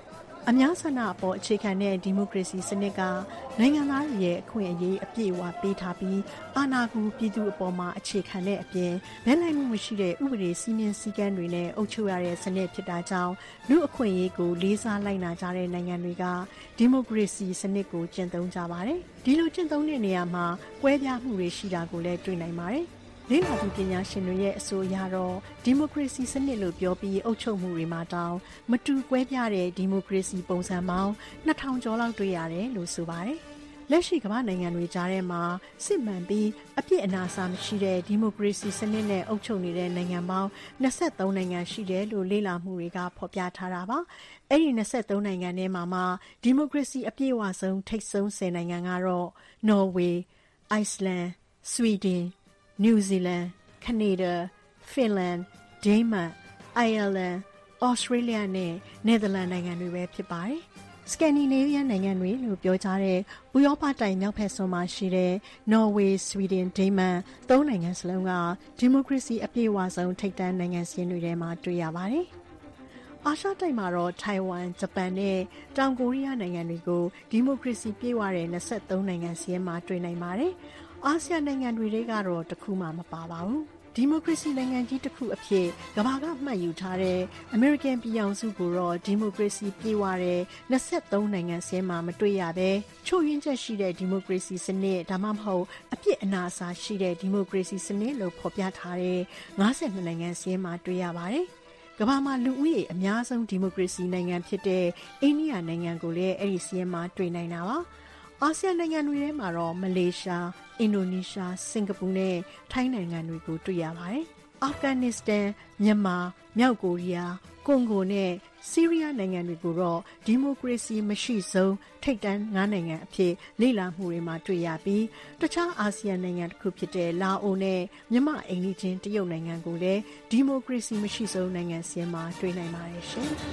အများဆန္ဒအပေါ်အခြေခံတဲ့ဒီမိုကရေစီစနစ်ကနိုင်ငံသားတွေရဲ့အခွင့်အရေးအပြည့်အဝပေးထားပြီးအာဏာကိုပြည်သူအပေါ်မှာအခြေခံတဲ့အပြင်ဘယ်လိုက်မှုမရှိတဲ့ဥပဒေစည်းမျဉ်းစည်းကမ်းတွေနဲ့အုပ်ချုပ်ရတဲ့စနစ်ဖြစ်တာကြောင့်လူအခွင့်အရေးကိုလေးစားလိုက်နာကြတဲ့နိုင်ငံတွေကဒီမိုကရေစီစနစ်ကိုကျင့်သုံးကြပါတယ်။ဒီလိုကျင့်သုံးတဲ့နေရာမှာကွဲပြားမှုတွေရှိတာကိုလည်းတွေ့နိုင်ပါတယ်။လေ့လာသူပညာရှင်တွေရဲ့အဆိုအရတော့ဒီမိုကရေစီစနစ်လို့ပြောပြီးအုပ်ချုပ်မှုတွေမှာတောင်မတူကွဲပြားတဲ့ဒီမိုကရေစီပုံစံပေါင်း2000ကျော်လောက်တွေ့ရတယ်လို့ဆိုပါတယ်။လက်ရှိကမ္ဘာနိုင်ငံတွေကြားထဲမှာစစ်မှန်ပြီးအပြစ်အနာအဆာမရှိတဲ့ဒီမိုကရေစီစနစ်နဲ့အုပ်ချုပ်နေတဲ့နိုင်ငံပေါင်း23နိုင်ငံရှိတယ်လို့လေ့လာမှုတွေကဖော်ပြထားတာပါ။အဲ့ဒီ23နိုင်ငံထဲမှာဒီမိုကရေစီအပြည့်အဝဆုံးထိပ်ဆုံး10နိုင်ငံကတော့နော်ဝေး၊အိုက်စလန်၊ဆွီဒင်၊နယူးဇီလန်၊ကနေဒါ၊ဖင်လန်၊ဒိန်းမတ်၊အိုင်ယာလန်၊ဩစတြေးလျနဲ့နယ်သာလန်နိုင်ငံတွေပဲဖြစ်ပါတယ်။စကန်ဒီနေးဗီးယားနိုင်ငံတွေလို့ပြောကြတဲ့ဥရောပတိုက်မြောက်ဘက်စွန်းမှာရှိတဲ့နော်ဝေး၊ဆွီဒင်၊ဒိန်းမတ်၃နိုင်ငံစလုံးကဒီမိုကရေစီအပြည့်အဝဆုံးထိပ်တန်းနိုင်ငံစာရင်းတွေထဲမှာတွေ့ရပါတယ်။အာရှတိုက်မှာတော့ထိုင်ဝမ်၊ဂျပန်နဲ့တောင်ကိုရီးယားနိုင်ငံတွေကိုဒီမိုကရေစီပြည့်ဝတဲ့23နိုင်ငံစာရင်းမှာတွေ့နိုင်ပါတယ်။အာဆီယံနိုင်ငံတွေကတော့တစ်ခုမှမပါပါဘူး။ဒီမိုကရေစီနိုင်ငံကြီးတစ်ခုအဖြစ်ကမ္ဘာကမှတ်ယူထားတဲ့အမေရိကန်ပြည်ထောင်စုကိုတော့ဒီမိုကရေစီပြည့်ဝတဲ့23နိုင်ငံစင်းမှာမတွေ့ရပဲချို့ယွင်းချက်ရှိတဲ့ဒီမိုကရေစီစနစ်ဒါမှမဟုတ်အပြစ်အနာအဆာရှိတဲ့ဒီမိုကရေစီစနစ်လို့ဖော်ပြထားတဲ့52နိုင်ငံစင်းမှာတွေ့ရပါတယ်။ကမ္ဘာမှာလူဦးရေအများဆုံးဒီမိုကရေစီနိုင်ငံဖြစ်တဲ့အိန္ဒိယနိုင်ငံကိုလည်းအဲ့ဒီစင်းမှာတွေ့နိုင်တာပါ။အာဆီယံနိုင်ငံတွေထဲမှာတော့မလေးရှား၊အင်ဒိုနီးရှား၊စင်ကာပူနဲ့ထိုင်းနိုင်ငံတွေကိုတွေ့ရပါတယ်။အာဖဂန်နစ္စတန်၊မြန်မာ၊မြောက်ကိုရီးယား၊ကွန်ဂိုနဲ့ဆီးရီးယားနိုင်ငံတွေကိုတော့ဒီမိုကရေစီမရှိဆုံးထိပ်တန်း9နိုင်ငံအဖြစ်လေ့လာမှုတွေမှာတွေ့ရပြီးတခြားအာဆီယံနိုင်ငံတစ်ခုဖြစ်တဲ့လာအိုနဲ့မြန်မာအိမ်နီးချင်းတရုတ်နိုင်ငံကိုလည်းဒီမိုကရေစီမရှိဆုံးနိုင်ငံစာရင်းမှာတွေ့နိုင်ပါတယ်ရှင်။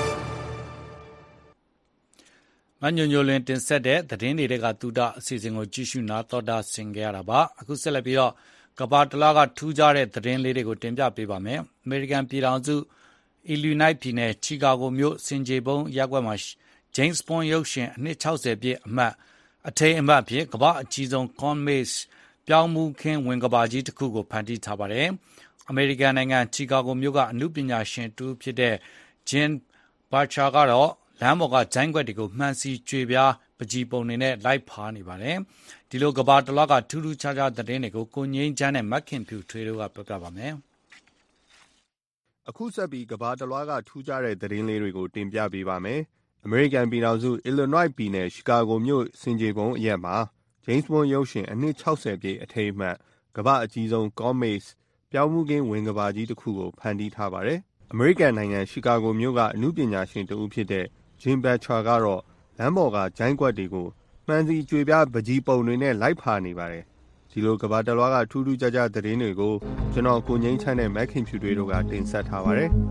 မညွညွလင်းတင်ဆက်တဲ့သတင်းတွေကတူတာအစီအစဉ်ကိုကြည့်ရှုနာတော်တာဆင်ကြရတာပါအခုဆက်လက်ပြီးတော့ကဘာတလာကထူးခြားတဲ့သတင်းလေးတွေကိုတင်ပြပေးပါမယ်အမေရိကန်ပြည်ထောင်စုအီလီနိုက်ပြည်နယ်ချီကာဂိုမြို့စင်ဂျေဘုံရပ်ကွက်မှာဂျိမ်းစ်ဘွန်ရုပ်ရှင်အနှစ်60ပြည့်အထိမ်းအမှတ်ဖြစ်ကမ္ဘာအကြီးဆုံး Conmace ပြောင်းမှုခင်းဝင်ကဘာကြီးတစ်ခုကိုဖန်တီးထားပါတယ်အမေရိကန်နိုင်ငံချီကာဂိုမြို့ကအမှုပညာရှင်တူဖြစ်တဲ့ဂျင်ဘာချာကတော့လမ်းပေါ်ကဂျိုင်းခွက်တွေကိုမှန်စီကြွေပြားပကြီးပုံတွေနဲ့လိုက်ဖားနေပါတယ်။ဒီလိုကဘာတလွှားကထူးထူးခြားခြားသတင်းတွေကိုကိုငိမ့်ချမ်းနဲ့မက်ခင်ဖြူထွေးတို့ကပြောပြပါမယ်။အခုဆက်ပြီးကဘာတလွှားကထူးခြားတဲ့သတင်းလေးတွေကိုတင်ပြပေးပါမယ်။အမေရိကန်ပြည်ထောင်စုအီလီနိုက်ပြည်နယ်ရှီကာဂိုမြို့စင်ဂျေဘုံအရက်မှာဂျိမ်းစ်ဘွန်ရုပ်ရှင်အနှစ်60ပြည့်အထိမ်းအမှတ်ကဘာအကြီးဆုံး Conmace ပြောင်းမှုခင်းဝင်ကဘာကြီးတစ်ခုကိုဖန်တီးထားပါတယ်။အမေရိကန်နိုင်ငံရှီကာဂိုမြို့ကအမှုပညာရှင်တူဖြစ်တဲ့ဂျင်ဘတ်ချာကတော့လမ်းပေါ်ကဂျိုင်းကွက်တွေကိုမှန်စီကြွေပြားပကြီးပုံတွေနဲ့လိုက်ဖာနေပါတယ်။ဒီလိုကဘာတလွှားကထူးထူးခြားခြားသတင်းတွေကိုကျွန်တော်ကိုငိမ့်ချမ်းနဲ့မက်ခင်ဖြူတွေတို့ကတင်ဆက်ထားပါတယ်။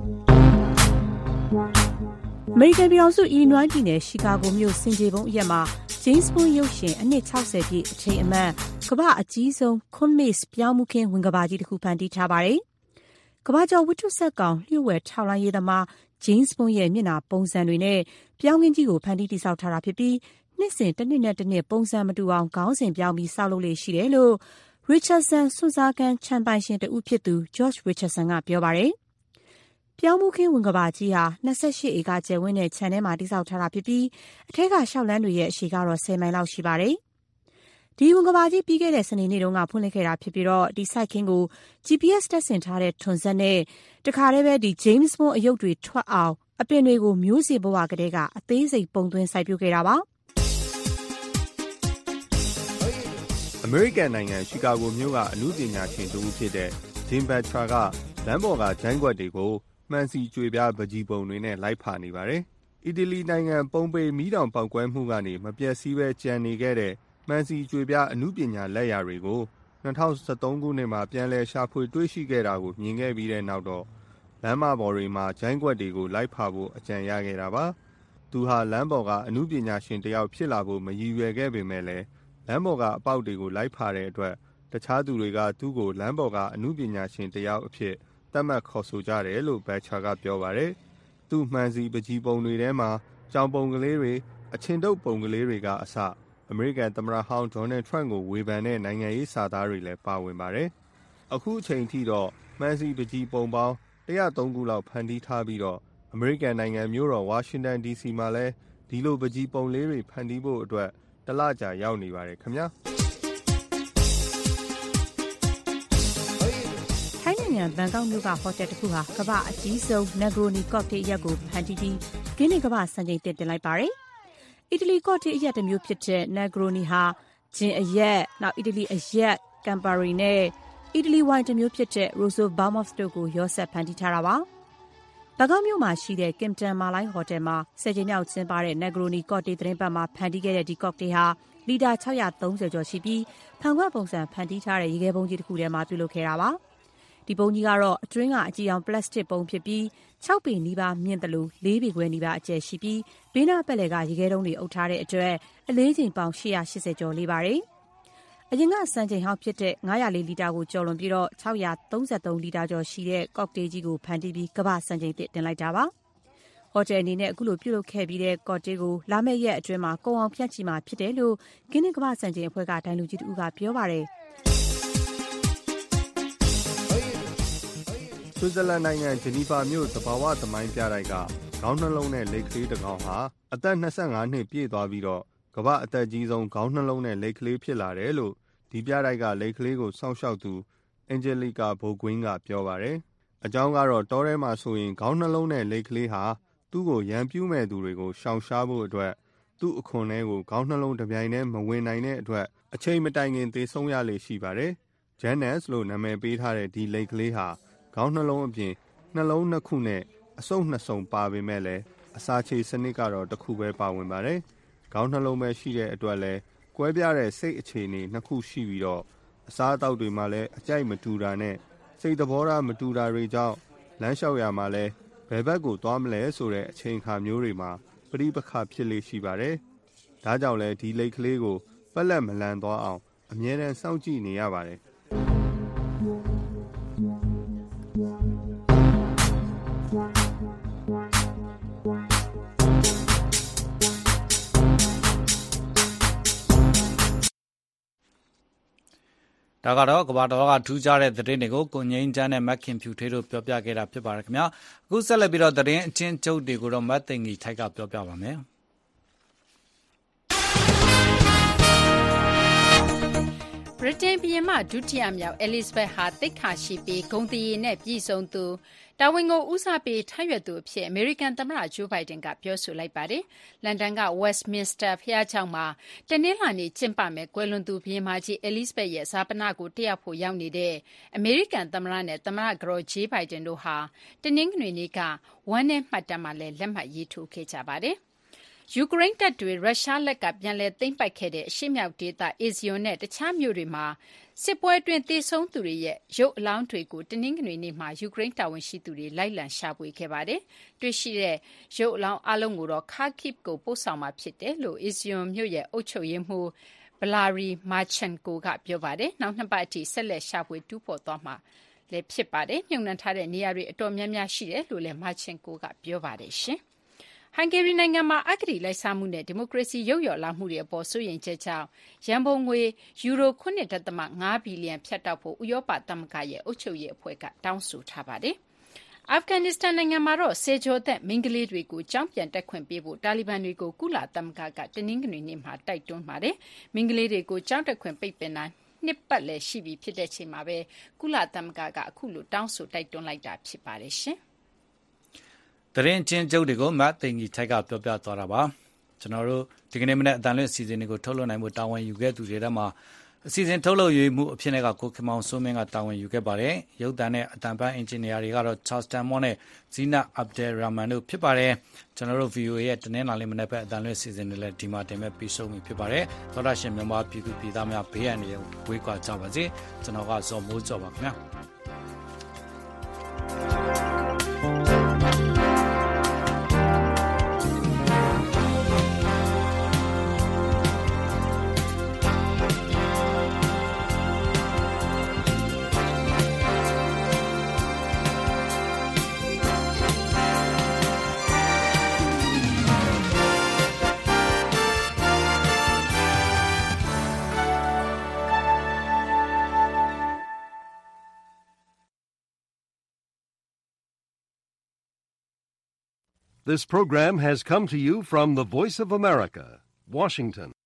အမေရိကန်ပြည်ထောင်စုအီလီနွိုင်းပြည်နယ်ရှီကာဂိုမြို့စင်ဂျေဘုံအရက်မှာဂျိမ်းစ်ဘွန်ရုပ်ရှင်အနှစ်60ပြည့်အထိမ်းအမှတ်ကမ္ဘာအကြီးဆုံး Conmace ပြောင်းမှုခင်းဝင်ကဘာကြီးတစ်ခုဖန်တီးထားပါတယ်။ကမ္ဘာကျော်ဝတ္ထုဆက်ကောင်လျှို့ဝှက်ထောက်လှမ်းရေးသမားဂျိမ်းစ်ဘွန်ရဲ့မျက်နှာပုံစံတွေနဲ့ပြောင်းခင်းကြီးကိုဖန်တီးတည်ဆောက်ထားတာဖြစ်ပြီးနှစ်စဉ်တစ်နှစ်နဲ့တစ်နှစ်ပုံစံမတူအောင်ခေါင်းစဉ်ပြောင်းပြီးဆောက်လုပ်လေ့ရှိတယ်လို့ Richardson စွန့်စားခန်းခြံပိုင်ရှင်တဦးဖြစ်သူ George Richardson ကပြောပါတယ်။ပြောင်းမှုခင်းဝင်ကဘာကြီးဟာ28ဧကကျယ်ဝန်းတဲ့ခြံထဲမှာတည်ဆောက်ထားတာဖြစ်ပြီးအထက်ကရှောက်လန်းတွေရဲ့အရှည်ကတော့10မိုင်လောက်ရှိပါတယ်။ဒီဝင်ကဘာကြီးပြီးခဲ့တဲ့စနေနေ့တုန်းကဖွင့်လှစ်ခဲ့တာဖြစ်ပြီးတော့ဒီစိုက်ခင်းကို GPS တက်ဆင်ထားတဲ့ထွန်စက်နဲ့တခါတည်းပဲဒီ James Bond အရုပ်တွေထွက်အောင်အပင်တွေကိုမျိုးစေ့ဘဝကတည်းကအသေးစိတ်ပုံသွင်းစိုက်ပျိုးခဲ့တာပါအမေရိကန်နိုင်ငံရှီကာဂိုမြို့ကအမှုပညာရှင်တူဖြစ်တဲ့ဂျင်ဘတ်ချာကလမ်းပေါ်ကဂျိုင်းကွက်တွေကိုမှန်စီကြွေပြားပကြီးပုံတွေနဲ့လိုက်ဖာနေပါတယ်။အီတလီနိုင်ငံပုံပေမီးတောင်ပေါက်ကွဲမှုကနေမပျက်စီးပဲကျန်နေခဲ့တဲ့မှန်စီကြွေပြားအမှုပညာလက်ရာတွေကို2013ခုနှစ်မှာပြန်လည်ရှာဖွေတွေ့ရှိခဲ့တာကိုမြင်ခဲ့ပြီးတဲ့နောက်တော့လမ်းမပေါ်တွေမှာဂျိုင်းကွက်တွေကိုလိုက်ဖာဖို့အကြံရခဲ့တာပါ။သူဟာလမ်းပေါ်ကအမှုပညာရှင်တယောက်ဖြစ်လာဖို့မရည်ရွယ်ခဲ့ပေမဲ့လည်းလမ်းပေါ်ကအပေါက်တွေကိုလိုက်ဖာတဲ့အတွက်တခြားသူတွေကသူ့ကိုလမ်းပေါ်ကအမှုပညာရှင်တယောက်အဖြစ်သတ်မှတ်ခေါ်ဆိုကြတယ်လို့ဘတ်ချာကပြောပါတယ်။သူ့မှန်စီပကြီးပုံတွေထဲမှာကြောင်ပုံကလေးတွေအချင်းတုပ်ပုံကလေးတွေကအစအမေရိကန်သမ္မတဟောင်းဒေါ်နယ်ထရန့်ကိုဝေဖန်တဲ့နိုင်ငံရေးစာသားတွေလည်းပါဝင်ပါတယ်အခုအချိန်ထိတော့မှန်စီပကြီးပုံပေါင်း103ခုလောက်ဖန်တီးထားပြီးတော့အမေရိကန်နိုင်ငံမြို့တော်ဝါရှင်တန် DC မှာလည်းဒီလိုပကြီးပုံလေးတွေဖန်တီးဖို့အတွက်တလကြာရောက်နေပါတယ်ခင်ဗျာထိုင်းနိုင်ငံဘန်ကောက်မြို့ကဟိုတယ်တစ်ခုဟာကမ္ဘာအကြီးဆုံး Negroni cocktail ရက်ကိုဖန်တီးပြီးဂင်းနေကမ္ဘာစံချိန်တင်လိုက်ပါတယ်အီတလီ cocktail ရက်တစ်မျိုးဖြစ်တဲ့ Negroni ဟာဂျင်အရက်နောက်အီတလီအရက် Campari နဲ့အီတလီဝိုင်တစ်မျိုးဖြစ်တဲ့ Rosso Vermouth တို့ကိုရောစပ်ဖန်တီးထားတာပါဘန်ကောက်မြို့မှာရှိတဲ့ Kimpton Marlin Hotel မှာ10ကြိမ်မြောက်ကျင်းပတဲ့ Negroni cocktail သတင်းပတ်မှာဖန်တီးခဲ့တဲ့ဒီ cocktail ဟာလီတာ630ကျော်ရှိပြီးဖန်ခွက်ပုံစံဖန်တီးထားတဲ့ရေခဲပုံးကြီးတစ်ခုထဲမှာပြုလုပ်ခဲ့တာပါဒီပုံကြီးကတော့အတွင်းကအကြည့်အောင်ပလတ်စတစ်ပုံဖြစ်ပြီး6ပေနီးပါးမြင့်တယ်လို့4ပေခွဲနီးပါးအကျယ်ရှိပြီးဘေးနားပက်လယ်ကရေခဲတုံးတွေအုပ်ထားတဲ့အတွက်အလေးချိန်ပေါင်း880ကျော်လေးပါတယ်အရင်ကစံချိန်ဟောင်းဖြစ်တဲ့904လီတာကိုကျော်လွန်ပြီးတော့633လီတာကျော်ရှိတဲ့ကော့တေးကြီးကိုဖန်တီးပြီးကမ္ဘာစံချိန်တင်လိုက်တာပါဟိုတယ်အနေနဲ့အခုလိုပြုလုပ်ခဲ့ပြီးတဲ့ကော့တေးကိုလာမယ့်ရက်အတွင်းမှာကုန်အောင်ဖြန့်ချိမှာဖြစ်တယ်လို့ဂင်းနစ်ကမ္ဘာစံချိန်အဖွဲ့ကဒိုင်လူကြီးတူကပြောပါတယ်ဆွစ်ဇာလန်နိုင်ငံဂျနီဗာမြို့သဘာဝသမိုင်းပြတိုက်ကခေါင်းနှလုံးနဲ့လက်ကလေးတစ်ကောင်ဟာအသက်25နှစ်ပြည့်သွားပြီးတော့ကမ္ဘာအသက်ကြီးဆုံးခေါင်းနှလုံးနဲ့လက်ကလေးဖြစ်လာတယ်လို့ဒီပြတိုက်ကလက်ကလေးကိုစောင့်ရှောက်သူအန်ဂျယ်လီကာဘိုကွင်းကပြောပါတယ်အကြောင်းကတော့တောထဲမှာဆိုရင်ခေါင်းနှလုံးနဲ့လက်ကလေးဟာသူ့ကိုရန်ပြူးမဲ့သူတွေကိုရှောင်ရှားဖို့အတွက်သူ့အခွန်ထဲကိုခေါင်းနှလုံးတစ်ပြိုင်တည်းမဝင်နိုင်တဲ့အတွက်အချိန်မတိုင်ခင်သေဆုံးရလေရှိပါတယ်ဂျန်နက်စ်လို့နာမည်ပေးထားတဲ့ဒီလက်ကလေးဟာခေါင်းနှလုံးအပြင်နှလုံးနှစ်ခုနဲ့အဆုပ်နှစ်စုံပါပေမဲ့လည်းအစာချေစနစ်ကတော့တစ်ခုပဲပါဝင်ပါတယ်။ခေါင်းနှလုံးပဲရှိတဲ့အတွက်လည်းကွဲပြားတဲ့စိတ်အခြေအနေနှစ်ခုရှိပြီးတော့အစားအသောက်တွေမှာလည်းအကြိုက်မတူတာနဲ့စိတ်သဘောထားမတူတာတွေကြောင့်လမ်းလျှောက်ရမှာလည်းဘယ်ဘက်ကိုသွားမလဲဆိုတဲ့အချိန်အခါမျိုးတွေမှာပဋိပက္ခဖြစ်လေရှိပါတယ်။ဒါကြောင့်လည်းဒီလိတ်ကလေးကိုပက်လက်မလန်သွားအောင်အမြဲတမ်းစောင့်ကြည့်နေရပါတယ်။ဒါကတော့ကမ္ဘာတော်ကထူးခြားတဲ့သတင်းတွေကိုကိုငိမ့်ချမ်းနဲ့မက်ခင်ဖြူထွေးတို့ပြောပြခဲ့တာဖြစ်ပါတယ်ခင်ဗျာအခုဆက်လက်ပြီးတော့သတင်းအချင်းချုပ်တွေကိုတော့မတ်သိင္ကြီးထိုက်ကပြောပြပါမယ်ဗြိတိန်ဘုရင်မဒုတိယမြောက်အဲလစ်ဇဘက်ဟာသိက္ခာရှိပြီးဂုဏ်သရေနဲ့ပြည့်စုံသူတာဝန်ကိုဦးစားပေးထမ်းရွက်သူအဖြစ်အမေရိကန်သမ္မတဂျိုးဘိုင်ဒန်ကပြောဆိုလိုက်ပါတယ်။လန်ဒန်က Westminster ဘုရားကျောင်းမှာတနင်္လာနေ့ကျင်းပမယ့်ကွယ်လွန်သူဘုရင်မကြီးအဲလစ်ဇဘက်ရဲ့ဈာပနကိုတက်ရောက်ဖို့ရောက်နေတဲ့အမေရိကန်သမ္မတနဲ့သမ္မတကတော်ဂျေးဘိုင်ဒန်တို့ဟာတနင်္ဂနွေနေ့ကဝမ်းနည်းမှတ်တမ်းမှာလည်းလက်မှတ်ရေးထိုးခဲ့ကြပါတယ်။ယူကရိန်းတပ်တွေရုရှားလက်ကပြန်လည်သိမ်းပိုက်ခဲ့တဲ့အရှေ့မြောက်ဒေသအီဇီယွန်နဲ့တခြားမြို့တွေမှာစစ်ပွဲအတွင်းသေဆုံးသူတွေရဲ့ရုပ်အလောင်းတွေကိုတနင်္ဂနွေနေ့မှာယူကရိန်းတာဝန်ရှိသူတွေလိုက်လံရှာဖွေခဲ့ပါတယ်။တွေ့ရှိတဲ့ရုပ်အလောင်းအလုံးကိုတော့ Kharkiv ကိုပို့ဆောင်မှာဖြစ်တယ်လို့အီဇီယွန်မြို့ရဲ့အုပ်ချုပ်ရေးမှူး Valery Marchenko ကပြောပါတယ်။နောက်2ပတ်အထိဆက်လက်ရှာဖွေတူးဖော်သွားမှာလည်းဖြစ်ပါတယ်။မြုပ်နှံထားတဲ့နေရာတွေအတော်များများရှိတယ်လို့လည်း Marchenko ကပြောပါတယ်ရှင်။ဟန်ဂေရီနိုင်ငံမှာအဂတိလိုက်စားမှုနဲ့ဒီမိုကရေစီရုပ်ရော်လာမှုတွေအပေါ်စိုးရိမ်ချက်ကြောင့်ရန်ပုံငွေယူရို 9.5 ဘီလီယံဖြတ်တောက်ဖို့ဥရောပသမဂ္ဂရဲ့အုပ်ချုပ်ရေးအဖွဲ့ကတောင်းဆိုထားပါတယ်။အာဖဂန်နစ္စတန်နိုင်ငံမှာတော့ဆယ်ကျော်သက်မိန်းကလေးတွေကိုကျောင်းပြန်တက်ခွင့်ပေးဖို့တာလီဘန်တွေကိုကုလသမဂ္ဂကတနင်္ဂနွေနေ့မှာတိုက်တွန်းပါတယ်။မိန်းကလေးတွေကိုကျောင်းတက်ခွင့်ပိတ်ပင်တာနှစ်ပတ်လည်ရှိပြီဖြစ်တဲ့ချိန်မှာပဲကုလသမဂ္ဂကအခုလိုတောင်းဆိုတိုက်တွန်းလိုက်တာဖြစ်ပါတယ်ရှင်။သတင်းချင်းကျုပ်တွေကိုမတ်သိင္ကြီးထိုက်ကပြောပြသွားတာပါကျွန်တော်တို့ဒီကနေ့မနေ့အတန်လွင့်အစီအစဉ်တွေကိုထုတ်လွှင့်နိုင်မှုတာဝန်ယူခဲ့သူတွေထဲမှာအစီအစဉ်ထုတ်လုပ်ရေးမှုအဖြစ်နဲ့ကကိုခင်မောင်စိုးမင်းကတာဝန်ယူခဲ့ပါတယ်ရုပ်သံနဲ့အတန်ပန်းအင်ဂျင်နီယာတွေကတော့ Charles Tamon နဲ့ Zina Abdelrahman တို့ဖြစ်ပါတယ်ကျွန်တော်တို့ VOA ရဲ့တနင်္လာနေ့မနေ့ပဲအတန်လွင့်အစီအစဉ်တွေလည်းဒီမှာတင်မဲ့ပြီးဆုံးပြီဖြစ်ပါတယ်သောတာရှင်မြန်မာပြည်သူပြည်သားများဘေးရန်တွေဝေးကွာကြပါစေကျွန်တော်ကဇော်မိုးကျော်ပါခင်ဗျာ This program has come to you from the Voice of America, Washington.